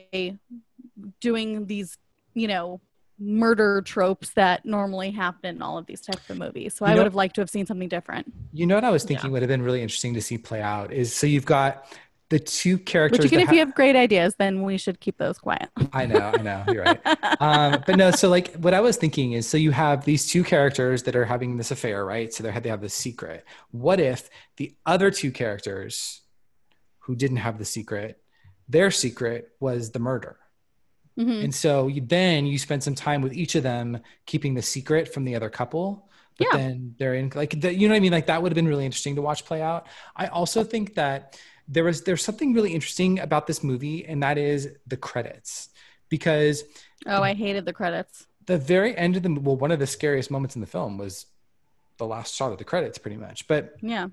doing these, you know, murder tropes that normally happen in all of these types of movies. So I would have liked to have seen something different. You know what I was thinking would have been really interesting to see play out is, so you've got the two characters. But if you have great ideas, then we should keep those quiet. I know, you're right. But no, so like what I was thinking is, so you have these two characters that are having this affair, right? So they have this secret. What if the other two characters who didn't have the secret, their secret was the murder? And so you spend some time with each of them keeping the secret from the other couple, but then they're in like, you know what I mean? Like, that would have been really interesting to watch play out. I also think that there's something really interesting about this movie, and that is the credits, because I hated the credits. The very end of one of the scariest moments in the film was the last shot of the credits, pretty much. But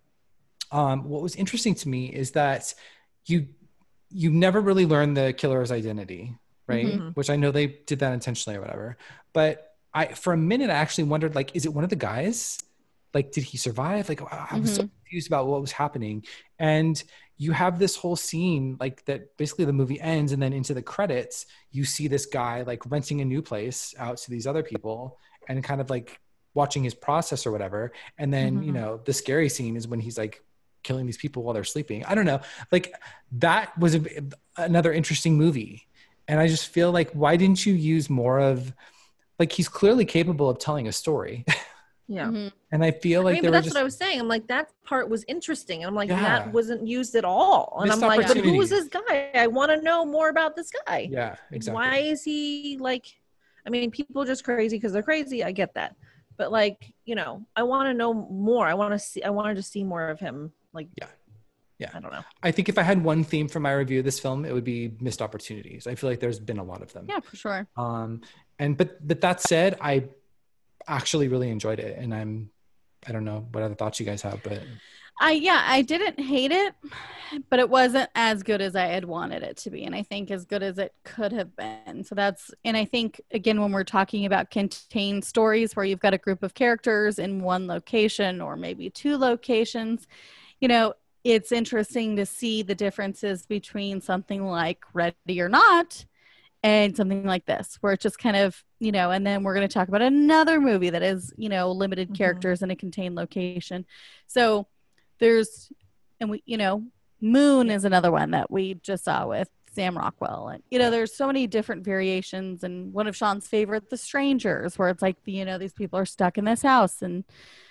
what was interesting to me is that you never really learn the killer's identity, right? Which I know they did that intentionally or whatever. But for a minute, I actually wondered, like, is it one of the guys? Like, did he survive? Like, I was so confused about what was happening. And you have this whole scene, like, that basically the movie ends, and then into the credits, you see this guy like renting a new place out to these other people and kind of like watching his process or whatever. And then, you know, the scary scene is when he's like killing these people while they're sleeping. I don't know. Like, that was another interesting movie. And I just feel like, why didn't you use more of, like, he's clearly capable of telling a story. And I feel like but that's what I was saying. I'm like, that part was interesting. And I'm like, that wasn't used at all. And I'm like, but who is this guy? I want to know more about this guy. Yeah, exactly. Why is he like, I mean, people are just crazy because they're crazy. I get that. But like, you know, I want to know more. I wanted to see more of him. Like, yeah, I don't know. I think if I had one theme for my review of this film, it would be missed opportunities. I feel like there's been a lot of them. Yeah, for sure. But that said, I actually really enjoyed it, and I don't know what other thoughts you guys have, but I didn't hate it, but it wasn't as good as I had wanted it to be, and I think as good as it could have been. So and I think, again, when we're talking about contained stories where you've got a group of characters in one location or maybe two locations, you know, it's interesting to see the differences between something like Ready or Not and something like this, where it's just kind of, and then we're going to talk about another movie that is, limited characters in a contained location. So there's, and we, Moon is another one that we just saw with Sam Rockwell. And, there's so many different variations. And one of Sean's favorite, The Strangers, where it's like, these people are stuck in this house and,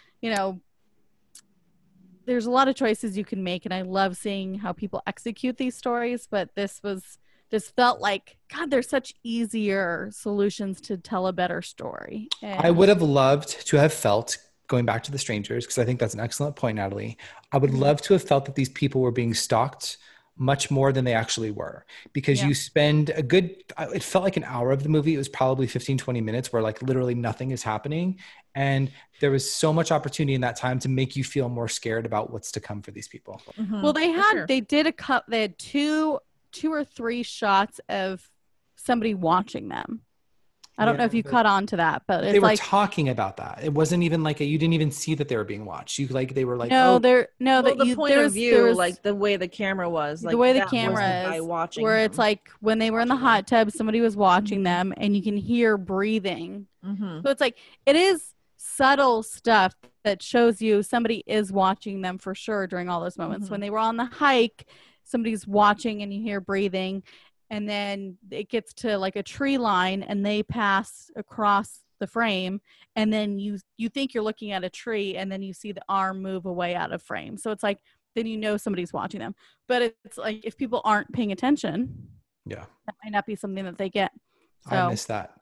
there's a lot of choices you can make, and I love seeing how people execute these stories. But this felt like, God, there's such easier solutions to tell a better story. And I would have loved to have felt, going back to The Strangers, because I think that's an excellent point, Natalie. I would love to have felt that these people were being stalked much more than they actually were, because you spend it felt like an hour of the movie. It was probably 15, 20 minutes where like literally nothing is happening. And there was so much opportunity in that time to make you feel more scared about what's to come for these people. Well, they had two or three shots of somebody watching them. I don't know if you caught on to that, but they were talking about that. It wasn't even like you didn't even see that they were being watched. They were like, the point of view, like the way the camera was, like the way the camera is, watching where it's like when they were in the hot tub, somebody was watching them, and you can hear breathing. So it's like it is subtle stuff that shows you somebody is watching them for sure during all those moments. When they were on the hike, somebody's watching, and you hear breathing. And then it gets to like a tree line and they pass across the frame. And then you think you're looking at a tree, and then you see the arm move away out of frame. So it's like, then somebody's watching them. But it's like, if people aren't paying attention, that might not be something that they get. So, I missed that.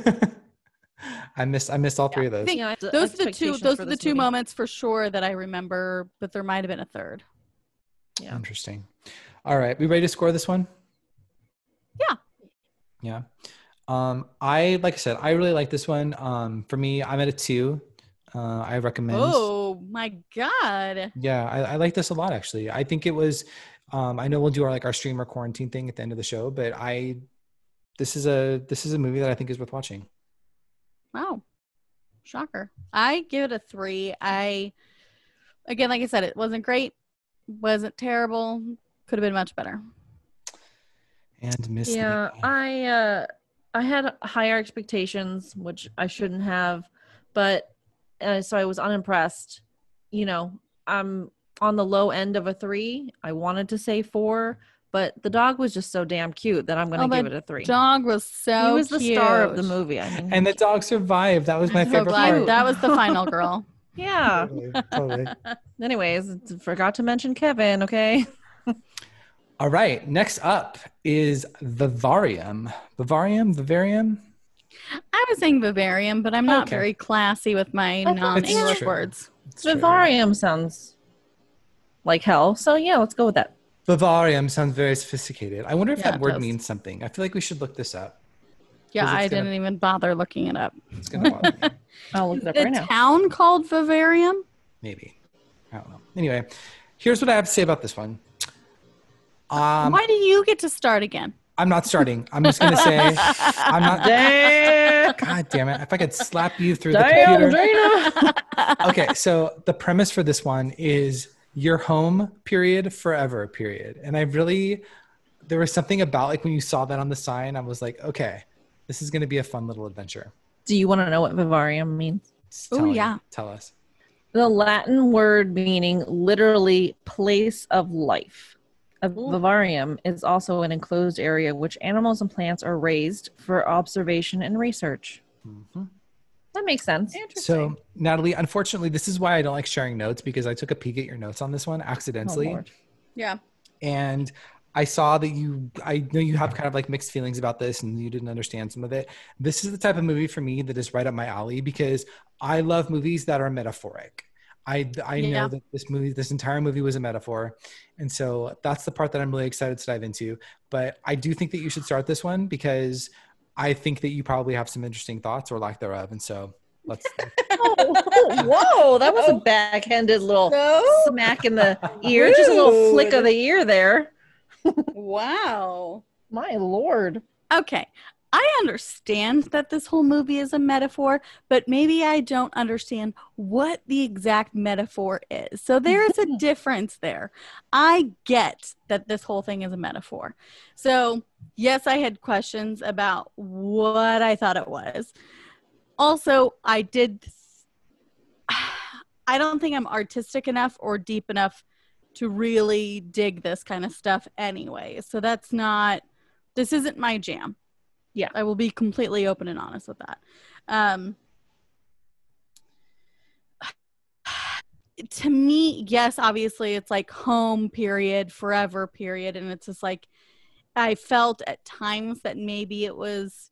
I missed all three of those. Those are the two moments for sure that I remember, but there might have been a third. Yeah. Interesting. All right. We ready to score this one? Yeah. Like I said, I really like this one. For me, I'm at a 2. I recommend. Oh my God. Yeah. I like this a lot, actually. I think it was, I know we'll do our streamer quarantine thing at the end of the show, but this is a movie that I think is worth watching. Wow. Shocker. I give it a 3. Again, like I said, it wasn't great. Wasn't terrible. Could have been much better. And Miss I had higher expectations, which I shouldn't have, but so I was unimpressed. I'm on the low end of a 3. I wanted to say 4, but the dog was just so damn cute that I'm going to give it a 3. Dog was so He was cute. The star of the movie. I mean, and the dog survived. That was my favorite part. That was the final girl. Yeah. Totally. Anyways, forgot to mention Kevin. Okay. All right. Next up is Vivarium. Vivarium? I was saying Vivarium, but I'm not very classy with my non-English words. Vivarium sounds like hell. So yeah, let's go with that. Vivarium sounds very sophisticated. I wonder if that word means something. I feel like we should look this up. Yeah, I didn't even bother looking it up. It's going to bother me. I'll look it up right now. A town called Vivarium? Maybe. I don't know. Anyway, here's what I have to say about this one. Why do you get to start again? I'm not starting. I'm just going to say I'm not. God damn it. If I could slap you through the computer. Okay, so the premise for this one is your home, period, forever, period. And there was something about like when you saw that on the sign, I was like, okay, this is going to be a fun little adventure. Do you want to know what Vivarium means? Tell us. The Latin word meaning literally place of life. A vivarium is also an enclosed area which animals and plants are raised for observation and research. Mm-hmm. That makes sense. So, Natalie, unfortunately, this is why I don't like sharing notes, because I took a peek at your notes on this one accidentally. Yeah. And I saw that I know you have kind of like mixed feelings about this and you didn't understand some of it. This is the type of movie for me that is right up my alley, because I love movies that are metaphoric. I know that this entire movie was a metaphor. And so that's the part that I'm really excited to dive into. But I do think that you should start this one, because I think that you probably have some interesting thoughts or lack thereof. And so let's. Whoa, that was a backhanded little smack in the ear. Just a little flick of the ear there. Wow. My Lord. Okay. I understand that this whole movie is a metaphor, but maybe I don't understand what the exact metaphor is. So there's a difference there. I get that this whole thing is a metaphor. So, yes, I had questions about what I thought it was. Also, I don't think I'm artistic enough or deep enough to really dig this kind of stuff anyway. So this isn't my jam. Yeah. I will be completely open and honest with that. To me, yes, obviously it's like home period, forever period. And it's just like, I felt at times that maybe it was,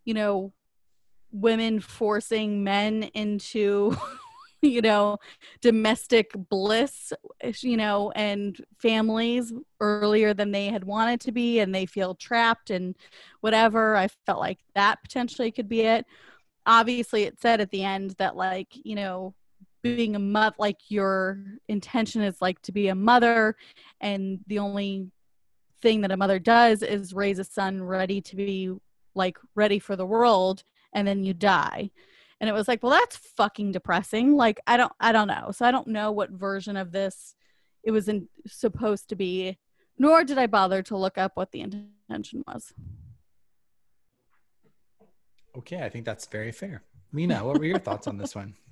women forcing men into, domestic bliss, and families earlier than they had wanted to be, and they feel trapped and whatever. I felt like that potentially could be it. Obviously, it said at the end that, like, being a mother, like, your intention is like to be a mother, and the only thing that a mother does is raise a son ready to be, like, ready for the world, and then you die. And it was like, well, that's fucking depressing. Like, I don't know. So I don't know what version of this it was supposed to be, nor did I bother to look up what the intention was. Okay, I think that's very fair. Mina, what were your thoughts on this one?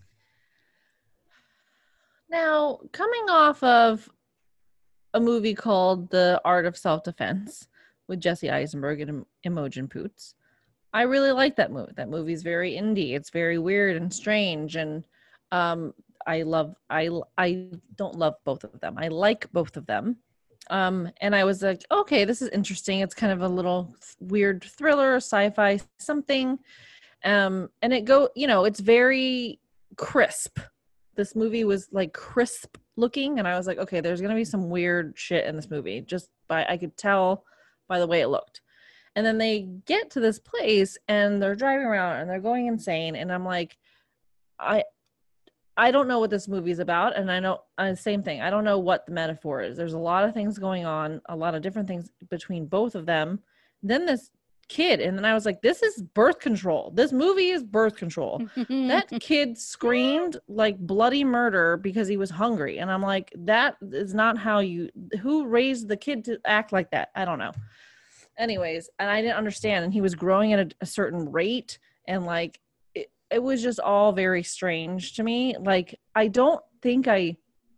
Now, coming off of a movie called The Art of Self-Defense with Jesse Eisenberg and Imogen Poots, I really like that movie. That movie's very indie. It's very weird and strange, and I don't love both of them. I like both of them. And I was like, okay, this is interesting. It's kind of a little weird thriller, sci-fi something. And it's very crisp. This movie was like crisp looking, and I was like, okay, there's going to be some weird shit in this movie. I could tell by the way it looked. And then they get to this place and they're driving around and they're going insane. And I'm like, I don't know what this movie's about. And I know same thing. I don't know what the metaphor is. There's a lot of things going on, a lot of different things between both of them. Then this kid. And then I was like, this is birth control. This movie is birth control. That kid screamed like bloody murder because he was hungry. And I'm like, that is not who raised the kid to act like that? I don't know. Anyways, and I didn't understand, and he was growing at a certain rate, and like it was just all very strange to me. Like, I don't think I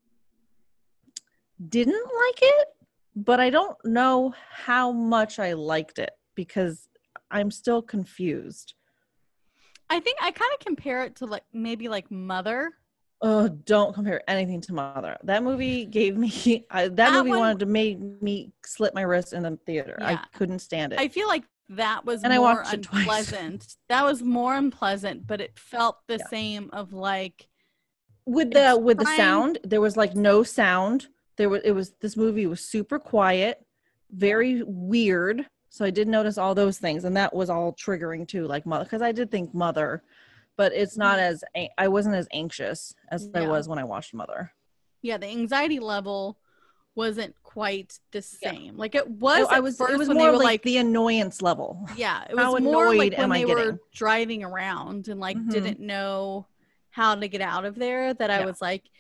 didn't like it, but I don't know how much I liked it because I'm still confused. I think I kind of compare it to like maybe like Mother. Oh, don't compare anything to Mother. That movie gave me that movie wanted to make me slit my wrist in the theater. Yeah. I couldn't stand it. I feel like that was and more unpleasant. That was more unpleasant, but it felt the same of like with the sound. There was like no sound. This movie was super quiet, very weird. So I did notice all those things, and that was all triggering too, like Mother, because I did think Mother. But it's not I wasn't as anxious as I was when I watched Mother. Yeah, the anxiety level wasn't quite the same. Like it was. It was more like the annoyance level. Yeah, it was more like when they were driving around and like didn't know how to get out of there. That I was like,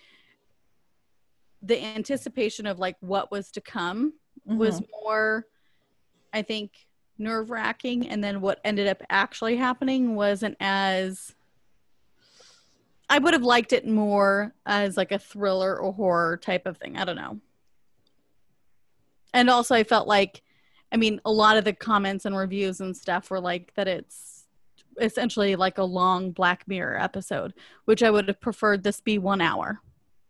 the anticipation of like what was to come was more, I think, nerve-wracking, and then what ended up actually happening wasn't as. I would have liked it more as like a thriller or horror type of thing. I don't know. And also I felt like, I mean, a lot of the comments and reviews and stuff were like that it's essentially like a long Black Mirror episode, which I would have preferred this be 1 hour.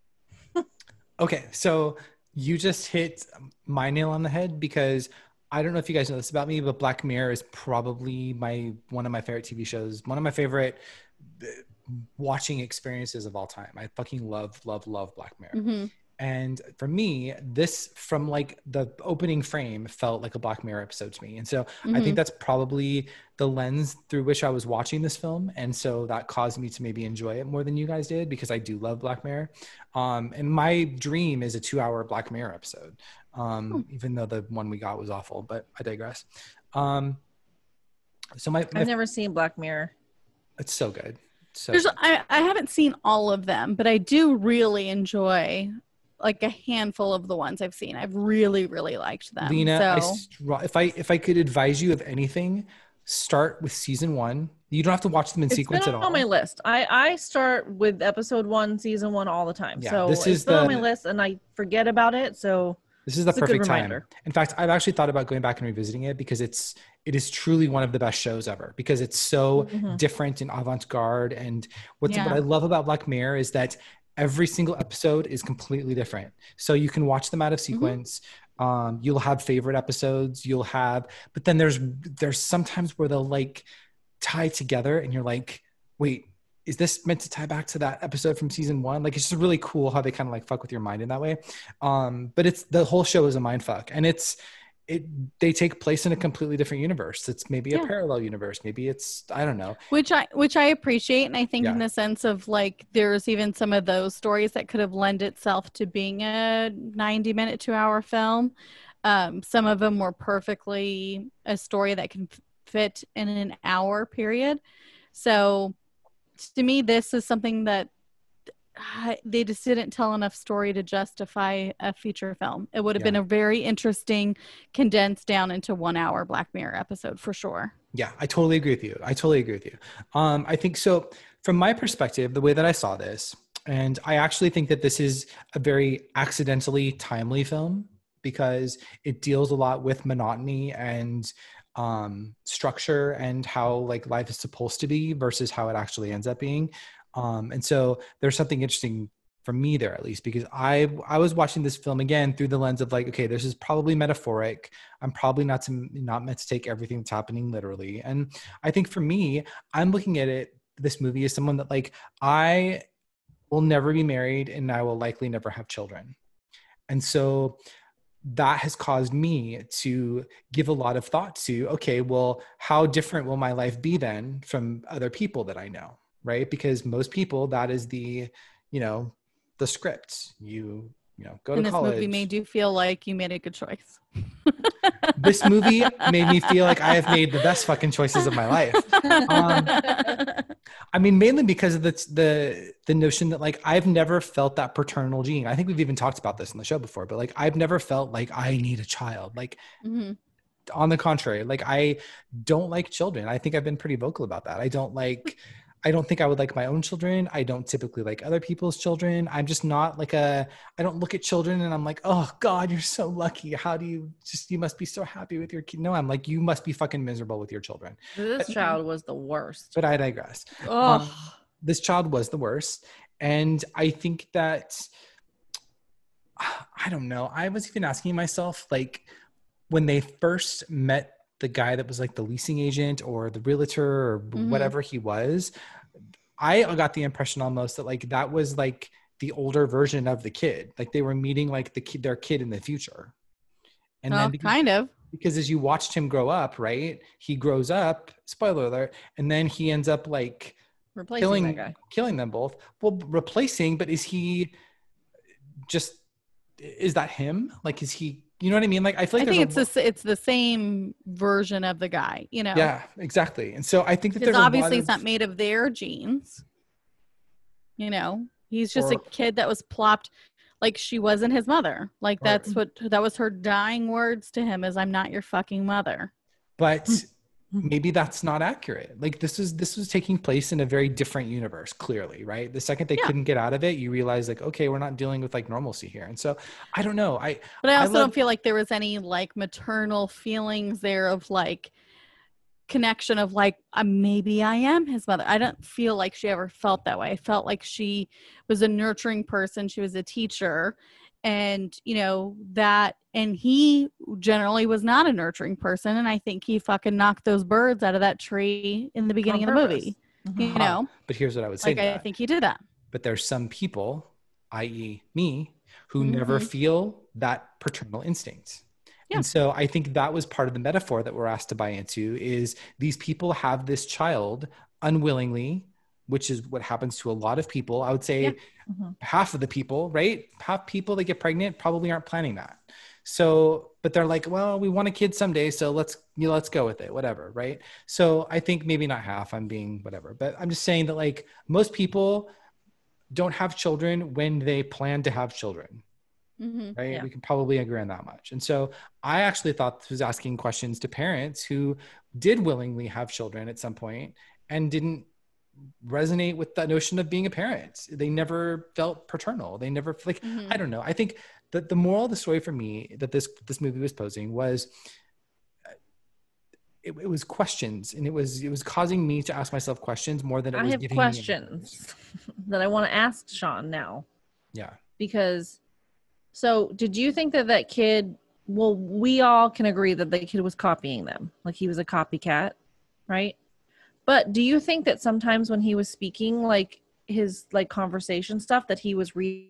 Okay, so you just hit my nail on the head, because I don't know if you guys know this about me, but Black Mirror is probably one of my favorite TV shows, one of my favorite watching experiences of all time. I fucking love Black Mirror. And for me, this, from like the opening frame, felt like a Black Mirror episode to me. And so I think that's probably the lens through which I was watching this film. And so that caused me to maybe enjoy it more than you guys did, because I do love Black Mirror. And my dream is a 2-hour Black Mirror episode, even though the one we got was awful, but I digress. So my I've never seen Black Mirror. it's so good. So There's, I haven't seen all of them, but I do really enjoy like a handful of the ones I've seen. I've really, really liked them. Lena, So if I could advise you of anything, start with season 1. You don't have to watch them in It's sequence been at all. on my list. I start with episode 1, season 1 all the time. Yeah, so this is it's been on the- my list and I forget about it. So This is the It's a good perfect time. reminder. In fact, I've actually thought about going back and revisiting it because it is truly one of the best shows ever because it's so different and avant-garde. And what I love about Black Mirror is that every single episode is completely different. So you can watch them out of sequence. You'll have favorite episodes. But then there's sometimes where they'll like tie together and you're like, wait, is this meant to tie back to that episode from season 1? Like, it's just really cool how they kind of like fuck with your mind in that way. But it's the whole show is a mind fuck, and they take place in a completely different universe. It's maybe a parallel universe. Maybe it's, I don't know. which I appreciate. And I think in the sense of like, there's even some of those stories that could have lent itself to being a 90-minute, 2-hour film. Some of them were perfectly a story that can fit in an hour period. So to me, this is something that they just didn't tell enough story to justify a feature film. It would have been a very interesting, condensed down into 1 hour Black Mirror episode for sure. Yeah, I totally agree with you. I think so. From my perspective, the way that I saw this, and I actually think that this is a very accidentally timely film because it deals a lot with monotony and structure and how like life is supposed to be versus how it actually ends up being. And so there's something interesting for me there, at least, because I was watching this film again through the lens of like, okay, this is probably metaphoric. I'm probably not meant to take everything that's happening literally. And I think for me, I'm looking at this movie as someone that like, I will never be married and I will likely never have children. And so that has caused me to give a lot of thought to, okay, well, how different will my life be then from other people that I know, right? Because most people, that is the script. You go to college. And this movie made you feel like you made a good choice. This movie made me feel like I have made the best fucking choices of my life. I mean, mainly because of the notion that like I've never felt that paternal gene. I think we've even talked about this in the show before, but like I've never felt like I need a child. Like on the contrary, like I don't like children. I think I've been pretty vocal about that. I don't think I would like my own children. I don't typically like other people's children. I'm just not like I don't look at children and I'm like, oh God, you're so lucky. You must be so happy with your kid. No, I'm like, you must be fucking miserable with your children. This child was the worst. But I digress. This child was the worst. And I think that, I don't know. I was even asking myself, like, when they first met the guy that was like the leasing agent or the realtor or whatever he was, I got the impression almost that like that was like the older version of the kid. Like they were meeting like their kid in the future. And then because as you watched him grow up, right? He grows up, spoiler alert, and then he ends up like killing them both. Well, replacing, but is that him? Like, is he, you know what I mean? Like, I feel like it's the same version of the guy, you know? Yeah, exactly. And so I think that obviously it's not made of their genes. You know, he's just a kid that was plopped, like she wasn't his mother. Like that was her dying words to him is, I'm not your fucking mother. But maybe that's not accurate. Like this was taking place in a very different universe, clearly, right? The second they couldn't get out of it, you realize like, okay, we're not dealing with like normalcy here. And so I don't know. But I also don't feel like there was any like maternal feelings there of like connection of like, maybe I am his mother. I don't feel like she ever felt that way. I felt like she was a nurturing person. She was a teacher. And, you know, and he generally was not a nurturing person. And I think he fucking knocked those birds out of that tree in the beginning of the movie, you know? But here's what I would say. Like, I think he did that. But there's some people, i.e. me, who never feel that paternal instinct. Yeah. And so I think that was part of the metaphor that we're asked to buy into is these people have this child unwillingly, which is what happens to a lot of people. I would say half of the people, right? Half people that get pregnant probably aren't planning that. So, but they're like, well, we want a kid someday, so let's go with it, whatever, right? So I think maybe not half, I'm being whatever, but I'm just saying that like most people don't have children when they plan to have children. Right? Yeah. We can probably agree on that much. And so I actually thought this was asking questions to parents who did willingly have children at some point and didn't resonate with that notion of being a parent. They never felt paternal. They never like, I don't know. I think that the moral of the story for me that this movie was posing was it was questions, and it was causing me to ask myself questions more than it was I have giving questions that I want to ask Sean now. Yeah. Because, so did you think that kid, well, we all can agree that the kid was copying them, like he was a copycat, right? But do you think that sometimes when he was speaking, like his like conversation stuff, that he was reading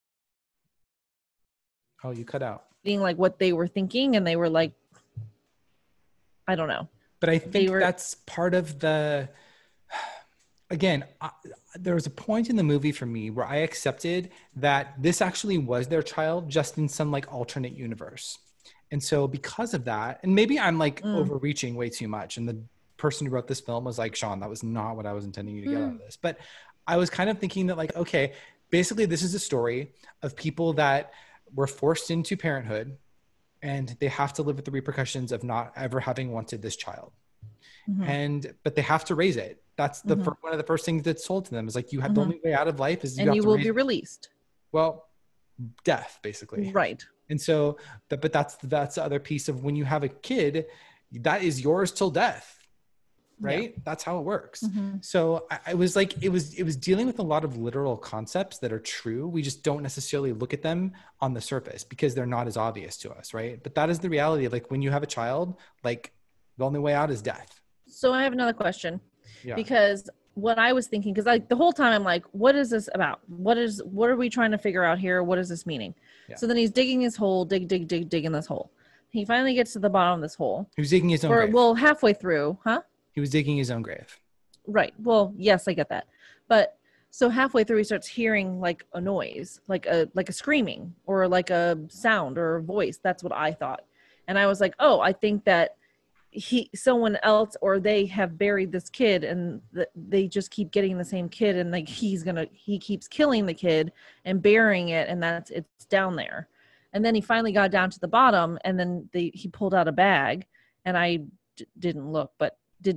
Oh, you cut out. like what they were thinking, and they were like, I don't know. But I think that's part of the, again, there was a point in the movie for me where I accepted that this actually was their child, just in some like alternate universe. And so because of that, and maybe I'm like overreaching way too much, and the person who wrote this film was like, Sean, that was not what I was intending you to get out of this. But I was kind of thinking that like, okay, basically this is a story of people that were forced into parenthood, and they have to live with the repercussions of not ever having wanted this child. But they have to raise it. That's the one of the first things that's told to them is like, you have the only way out of life is you will be released. Well, death, basically. Right. And so, but that's the other piece of when you have a kid, that is yours till death. Right. Yeah. That's how it works. So I was like, it was dealing with a lot of literal concepts that are true. We just don't necessarily look at them on the surface because they're not as obvious to us. Right. But that is the reality. Like when you have a child, like the only way out is death. So I have another question because what I was thinking, because like the whole time I'm like, what is this about? What are we trying to figure out here? What is this meaning? Yeah. So then he's digging his hole, dig in this hole. He finally gets to the bottom of this hole. He was digging his own grave. Well, halfway through, huh? He was digging his own grave. Right. Well, yes, I get that. But so halfway through, he starts hearing like a noise, like a screaming or like a sound or a voice. That's what I thought. And I was like, oh, I think that someone else or they have buried this kid, and they just keep getting the same kid, and like he keeps killing the kid and burying it, and it's down there. And then he finally got down to the bottom, and then he pulled out a bag, and I didn't look, but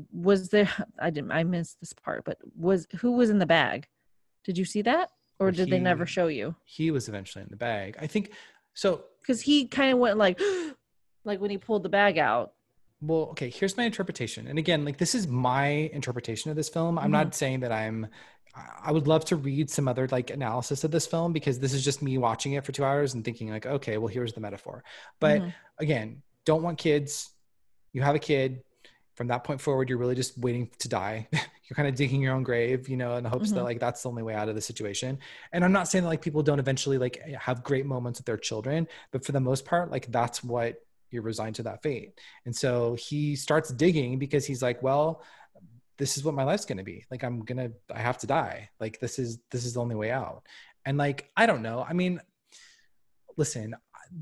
I missed this part, but who was in the bag? Did you see that? Or did they never show you? He was eventually in the bag. I think so. Because he kind of went like when he pulled the bag out. Well, okay, here's my interpretation. And again, like this is my interpretation of this film. I'm not saying that I would love to read some other like analysis of this film, because this is just me watching it for 2 hours and thinking like, okay, well, here's the metaphor. But again, don't want kids. You have a kid. From that point forward, you're really just waiting to die. You're kind of digging your own grave, in the hopes that like, that's the only way out of the situation. And I'm not saying that like people don't eventually like have great moments with their children, but for the most part, like that's what you're resigned to, that fate. And so he starts digging because he's like, well, this is what my life's going to be. Like, I have to die. Like, this is the only way out. And like, I don't know. I mean, listen,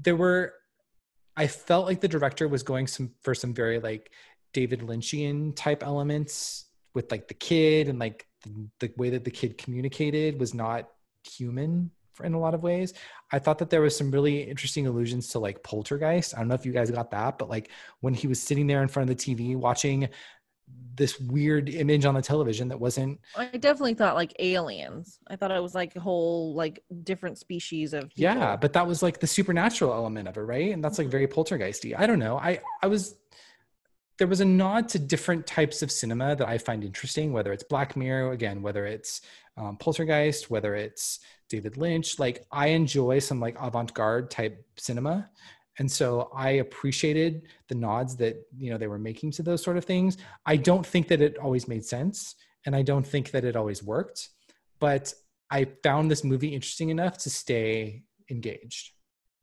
I felt like the director was going for some very like David Lynchian type elements with like the kid, and like the way that the kid communicated was not human in a lot of ways. I thought that there was some really interesting allusions to like Poltergeist. I don't know if you guys got that, but like when he was sitting there in front of the TV watching this weird image on the television that wasn't. I definitely thought like aliens. I thought it was like a whole like different species of people. Yeah, but that was like the supernatural element of it, right? And that's like very poltergeisty. I don't know. There was a nod to different types of cinema that I find interesting, whether it's Black Mirror, again, whether it's Poltergeist, whether it's David Lynch. Like, I enjoy some like avant-garde type cinema. And so I appreciated the nods that, they were making to those sort of things. I don't think that it always made sense, and I don't think that it always worked, but I found this movie interesting enough to stay engaged.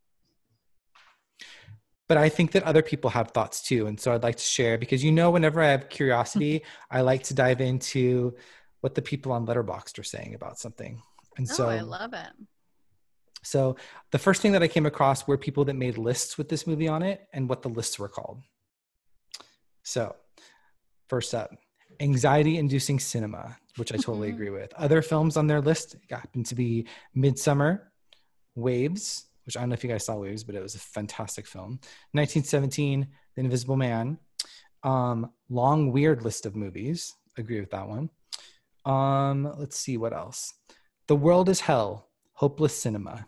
But I think that other people have thoughts too. And so I'd like to share, because whenever I have curiosity, I like to dive into what the people on Letterboxd are saying about something. And so I love it. So the first thing that I came across were people that made lists with this movie on it and what the lists were called. So first up, anxiety-inducing cinema, which I totally agree with. Other films on their list happen to be Midsummer, Waves, which I don't know if you guys saw Waves, but it was a fantastic film. 1917, The Invisible Man. Long, weird list of movies. Agree with that one. Let's see what else. The World is Hell, Hopeless Cinema.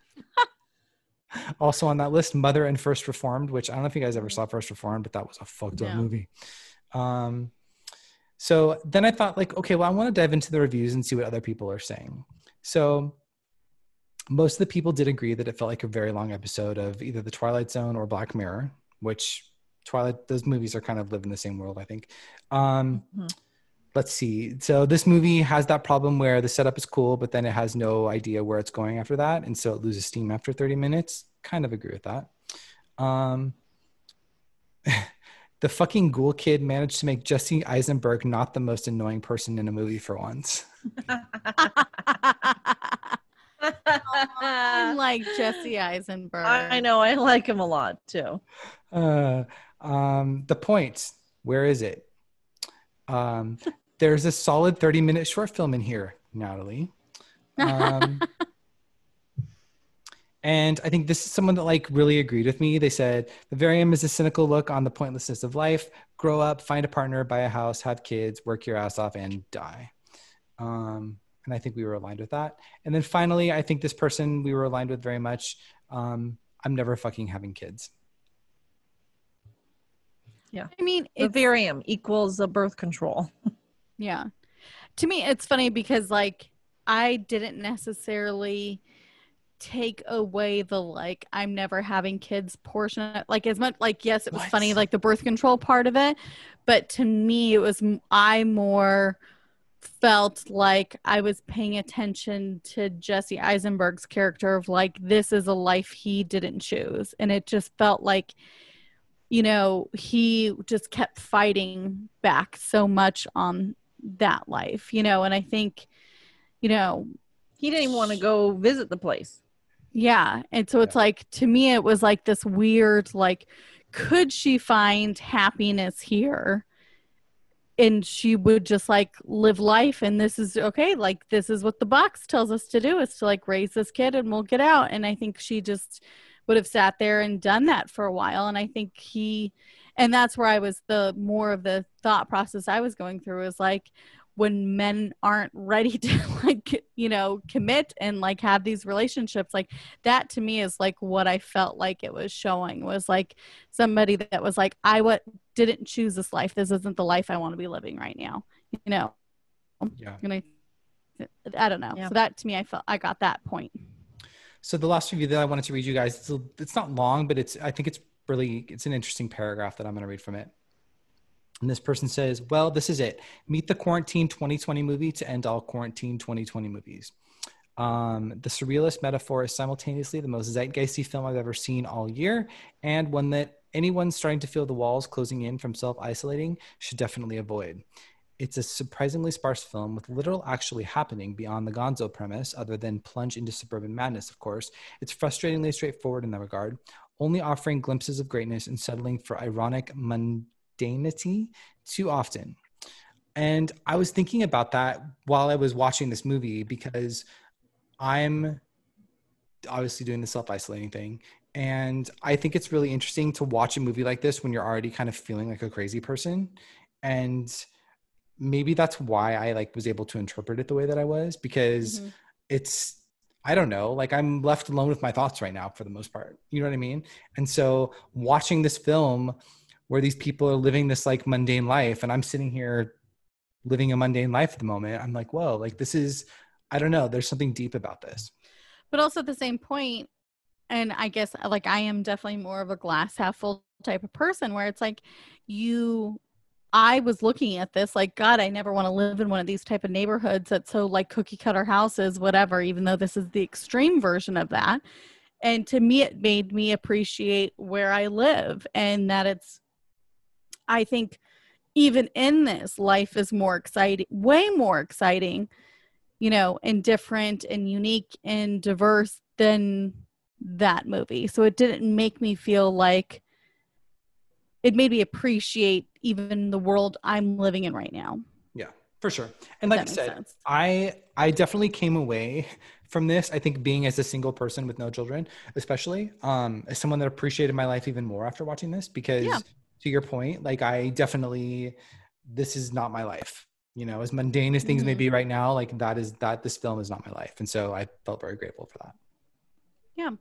Also on that list, Mother and First Reformed, which I don't know if you guys ever saw First Reformed, but that was a fucked up movie. So then I thought like, okay, well, I want to dive into the reviews and see what other people are saying. So most of the people did agree that it felt like a very long episode of either The Twilight Zone or Black Mirror, which those movies are kind of live in the same world, I think. Let's see. So this movie has that problem where the setup is cool, but then it has no idea where it's going after that. And so it loses steam after 30 minutes. Kind of agree with that. The fucking ghoul kid managed to make Jesse Eisenberg not the most annoying person in a movie for once. I like Jesse Eisenberg. I know. I like him a lot too. The Point. Where is it? There's a solid 30-minute short film in here, Natalie. And I think this is someone that like really agreed with me. They said, The Varium is a cynical look on the pointlessness of life. Grow up, find a partner, buy a house, have kids, work your ass off, and die. And I think we were aligned with that. And then finally, I think this person we were aligned with very much. I'm never fucking having kids. Yeah. I mean, The Varium equals a birth control. Yeah. To me, it's funny because like I didn't necessarily take away the like I'm never having kids portion, like as much like yes it was funny like the birth control part of it, but to me it was I more felt like I was paying attention to Jesse Eisenberg's character of like this is a life he didn't choose, and it just felt like, you know, he just kept fighting back so much on that life, you know, and I think, you know, he didn't even want to go visit the place. Yeah. And so it's like, to me, it was like this weird, like, could she find happiness here? And she would just like live life. And this is okay. Like, this is what the box tells us to do, is to like raise this kid and we'll get out. And I think she just would have sat there and done that for a while. And I think and that's where I was the more of the thought process I was going through is like, when men aren't ready to like, you know, commit and like have these relationships, like that to me is like what I felt like it was showing was like somebody that was like, didn't choose this life. This isn't the life I want to be living right now, you know? Yeah. And I don't know. Yeah. So that to me, I got that point. So the last review that I wanted to read you guys, it's not long, but I think it's an interesting paragraph that I'm going to read from it. And this person says, well, this is it. Meet the Quarantine 2020 movie to end all Quarantine 2020 movies. The surrealist metaphor is simultaneously the most zeitgeisty film I've ever seen all year, and one that anyone starting to feel the walls closing in from self-isolating should definitely avoid. It's a surprisingly sparse film with little actually happening beyond the gonzo premise, other than plunge into suburban madness, of course. It's frustratingly straightforward in that regard, only offering glimpses of greatness and settling for ironic mundanity too often. And I was thinking about that while I was watching this movie, because I'm obviously doing the self-isolating thing. And I think it's really interesting to watch a movie like this when you're already kind of feeling like a crazy person. And maybe that's why I like was able to interpret it the way that I was, because it's, I don't know, like I'm left alone with my thoughts right now for the most part. You know what I mean? And so watching this film where these people are living this like mundane life and I'm sitting here living a mundane life at the moment, I'm like, whoa, like this is, I don't know, there's something deep about this. But also at the same point, and I guess like I am definitely more of a glass half full type of person where it's like I was looking at this like, God, I never want to live in one of these type of neighborhoods that's so like cookie cutter houses, whatever, even though this is the extreme version of that. And to me, it made me appreciate where I live, and that I think even in this, life is more exciting, way more exciting, you know, and different and unique and diverse than that movie. So it didn't make me feel like, it made me appreciate even the world I'm living in right now. Yeah, for sure. And like I said, I definitely came away from this, I think, being as a single person with no children, especially as someone that appreciated my life even more after watching this, because to your point, like this is not my life, you know, as mundane as things may be right now, like this film is not my life. And so I felt very grateful for that. Yeah.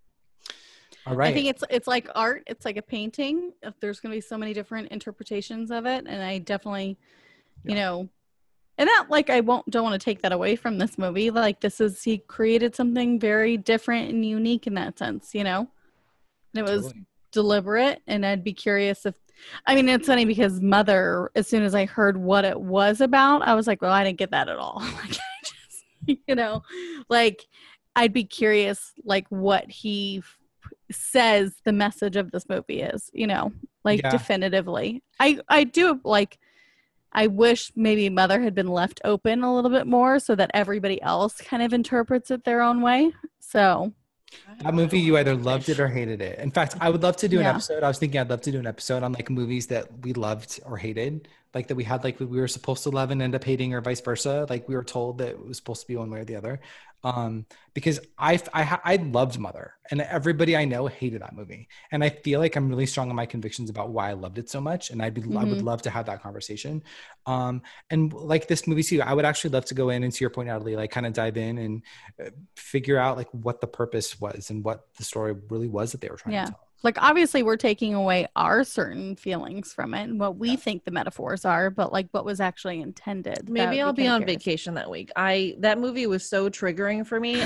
All right. I think it's like art. It's like a painting. There's going to be so many different interpretations of it. And I definitely, you know, and that, like, don't want to take that away from this movie. Like, he created something very different and unique in that sense, you know, and it was deliberate. And I'd be curious it's funny because Mother, as soon as I heard what it was about, I was like, well, I didn't get that at all. Like, I just, you know, like, I'd be curious, like, what he says the message of this movie is, you know, like, definitively. I do, like, I wish maybe Mother had been left open a little bit more so that everybody else kind of interprets it their own way. So that movie, you either loved it or hated it. In fact, I would love to do an episode. I was thinking I'd love to do an episode on like movies that we loved or hated, like that we had, like we were supposed to love and end up hating, or vice versa. Like we were told that it was supposed to be one way or the other. Because I loved Mother, and everybody I know hated that movie. And I feel like I'm really strong on my convictions about why I loved it so much. And I would love to have that conversation. And like this movie too, I would actually love to go in, and to your point, Natalie, like kind of dive in and figure out like what the purpose was and what the story really was that they were trying to tell. Like, obviously we're taking away our certain feelings from it and what we think the metaphors are, but like what was actually intended. Maybe I'll be on vacation that week. That movie was so triggering for me.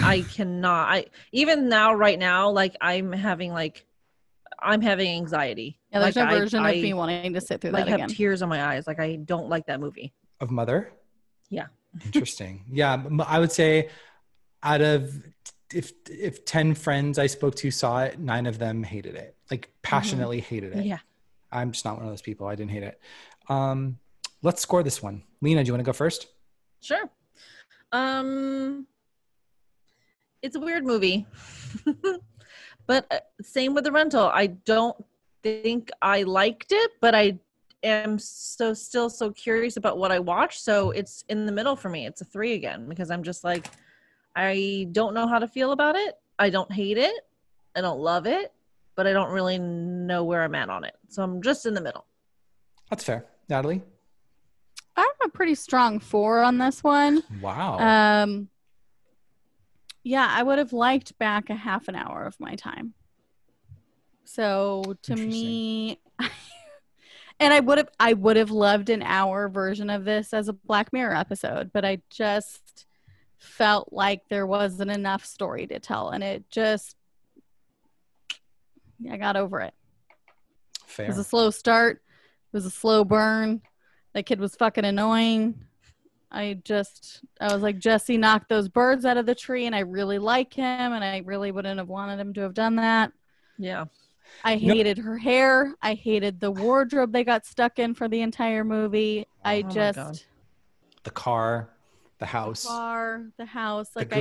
Even now, right now, like I'm having anxiety. Yeah, there's like, no version of me wanting to sit through that again. I have tears in my eyes. Like, I don't like that movie. Of Mother? Yeah. Interesting. Yeah. I would say out of, if 10 friends I spoke to saw it, 9 of them hated it, like passionately hated it. Yeah. I'm just not one of those people. I didn't hate it. Let's score this one. Lena, do you want to go first? Sure. It's a weird movie, but same with The Rental. I don't think I liked it, but I am still so curious about what I watched. So it's in the middle for me. It's a 3 again, because I'm just like, I don't know how to feel about it. I don't hate it. I don't love it, but I don't really know where I'm at on it. So I'm just in the middle. That's fair. Natalie? I have a pretty strong 4 on this one. Wow. Yeah, I would have liked back a half an hour of my time. So to me, and I would have loved an hour version of this as a Black Mirror episode, but I just felt like there wasn't enough story to tell, and I got over it. Fair. It was a slow start. It was a slow burn. That kid was fucking annoying. I was like, Jesse knocked those birds out of the tree, and I really like him, and I really wouldn't have wanted him to have done that. Yeah. I hated her hair. I hated the wardrobe they got stuck in for the entire movie. The car, the house. Like,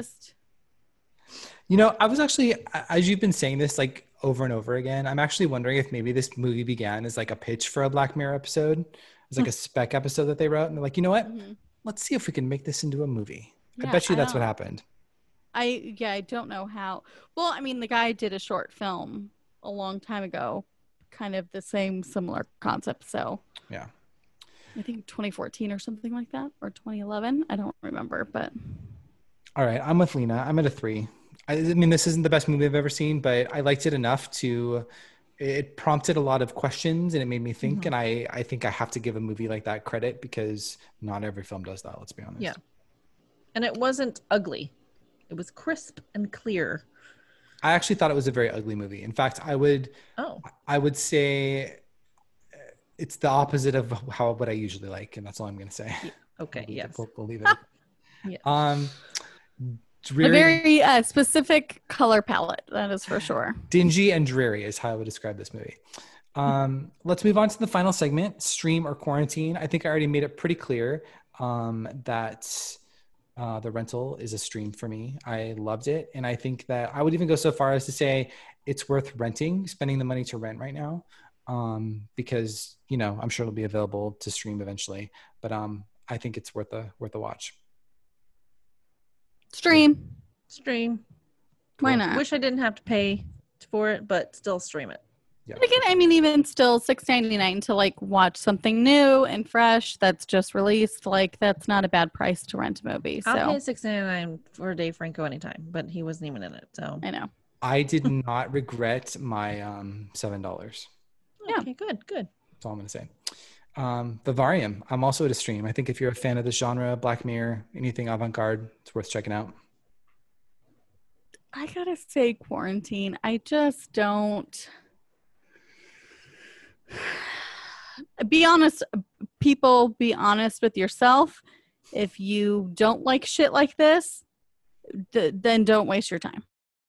You know, I was actually, as you've been saying this like over and over again, I'm actually wondering if maybe this movie began as like a pitch for a Black Mirror episode. It's like a spec episode that they wrote, and they're like, you know what? Let's see if we can make this into a movie. Yeah, I bet you that's what happened. I don't know how. Well, I mean, the guy did a short film a long time ago, kind of the similar concept. So yeah, I think 2014 or something like that, or 2011. I don't remember, but. All right. I'm with Lena. I'm at a 3. I mean, this isn't the best movie I've ever seen, but I liked it enough it prompted a lot of questions, and it made me think. And I think I have to give a movie like that credit, because not every film does that. Let's be honest. Yeah. And it wasn't ugly. It was crisp and clear. I actually thought it was a very ugly movie. In fact, I would say it's the opposite of what I usually like. And that's all I'm going to say. Okay. Yes. We'll leave it. Yeah. A very specific color palette, that is for sure. Dingy and dreary is how I would describe this movie. Let's move on to the final segment, stream or quarantine. I think I already made it pretty clear that The Rental is a stream for me. I loved it. And I think that I would even go so far as to say it's worth renting, spending the money to rent right now. Because, you know, I'm sure it'll be available to stream eventually, but I think it's worth a watch. Stream. Why Why not? Wish I didn't have to pay for it, but still stream it. Yeah. But again, I mean, even still $6.99 to like watch something new and fresh that's just released, like that's not a bad price to rent a movie. So I'll pay $6.99 for Dave Franco anytime, but he wasn't even in it. So I know. I did not regret my $7. Yeah. Okay, good. That's all I'm going to say. Vivarium. I'm also at a stream. I think if you're a fan of this genre, Black Mirror, anything avant-garde, it's worth checking out. I gotta say, Quarantine. I just don't. Be honest, people. Be honest with yourself. If you don't like shit like this, then don't waste your time.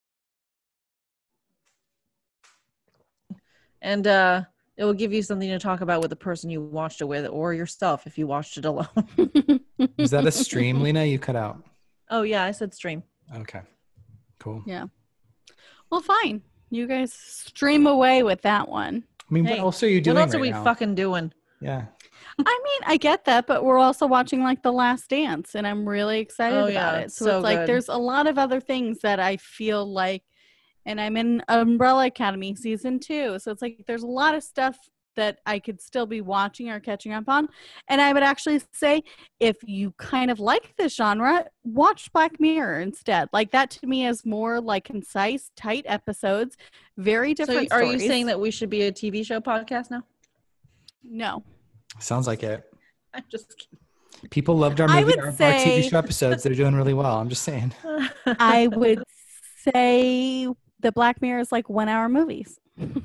And it will give you something to talk about with the person you watched it with, or yourself if you watched it alone. Is that a stream, Lena? You cut out. Oh yeah, I said stream. Okay. Cool. Yeah. Well, fine. You guys stream away with that one. I mean, Hey, what else are you doing What else right are we now? fucking doing? Yeah. I mean, I get that, but we're also watching like The Last Dance, and I'm really excited Oh, about yeah, it. it's So so it's like good. there's a lot of other things that I feel like, and I'm in Umbrella Academy season 2. So it's like there's a lot of stuff that I could still be watching or catching up on. And I would actually say, if you kind of like this genre, watch Black Mirror instead. Like that to me is more like concise, tight episodes, very different So are stories. you saying that we should be a TV show podcast now? No. Sounds like it. I'm just kidding. People loved our I movie, would our say- TV show episodes. They're doing really well. I'm just saying. I would say the Black Mirror is like 1 hour movies.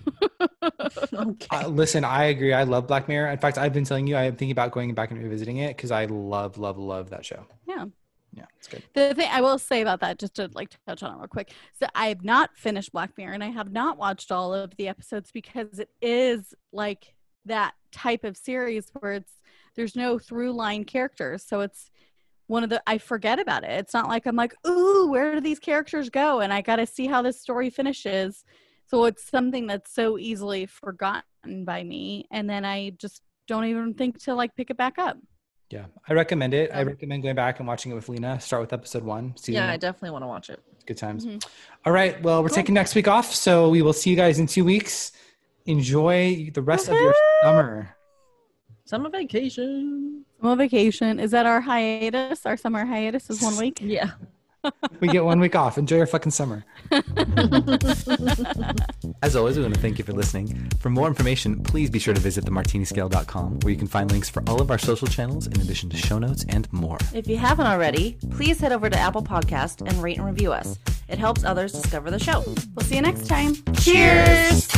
Okay. Listen, I agree. I love Black Mirror. In fact, I've been telling you, I am thinking about going back and revisiting it because I love that show. Yeah. Yeah, it's good. The thing I will say about that, just to like touch on it real quick. So I have not finished Black Mirror and I have not watched all of the episodes because it is like that type of series where there's no through line characters. So it's one of I forget about it. It's not like I'm like, ooh, where do these characters go? And I got to see how this story finishes. So it's something that's so easily forgotten by me. And then I just don't even think to like pick it back up. Yeah, I recommend it. I Yeah. recommend going back and watching it with Lena. Start with episode 1. Yeah, I one. definitely want to watch it. Good times. Mhm. All right. Well, we're taking next week off. So we will see you guys in 2 weeks. Enjoy the rest of your summer. Summer vacation. Well, vacation. Is that our hiatus? Our summer hiatus is 1 week? Yeah. We get 1 week off. Enjoy your fucking summer. As always, we want to thank you for listening. For more information, please be sure to visit themartiniscale.com, where you can find links for all of our social channels in addition to show notes and more. If you haven't already, please head over to Apple Podcast and rate and review us. It helps others discover the show. We'll see you next time. Cheers!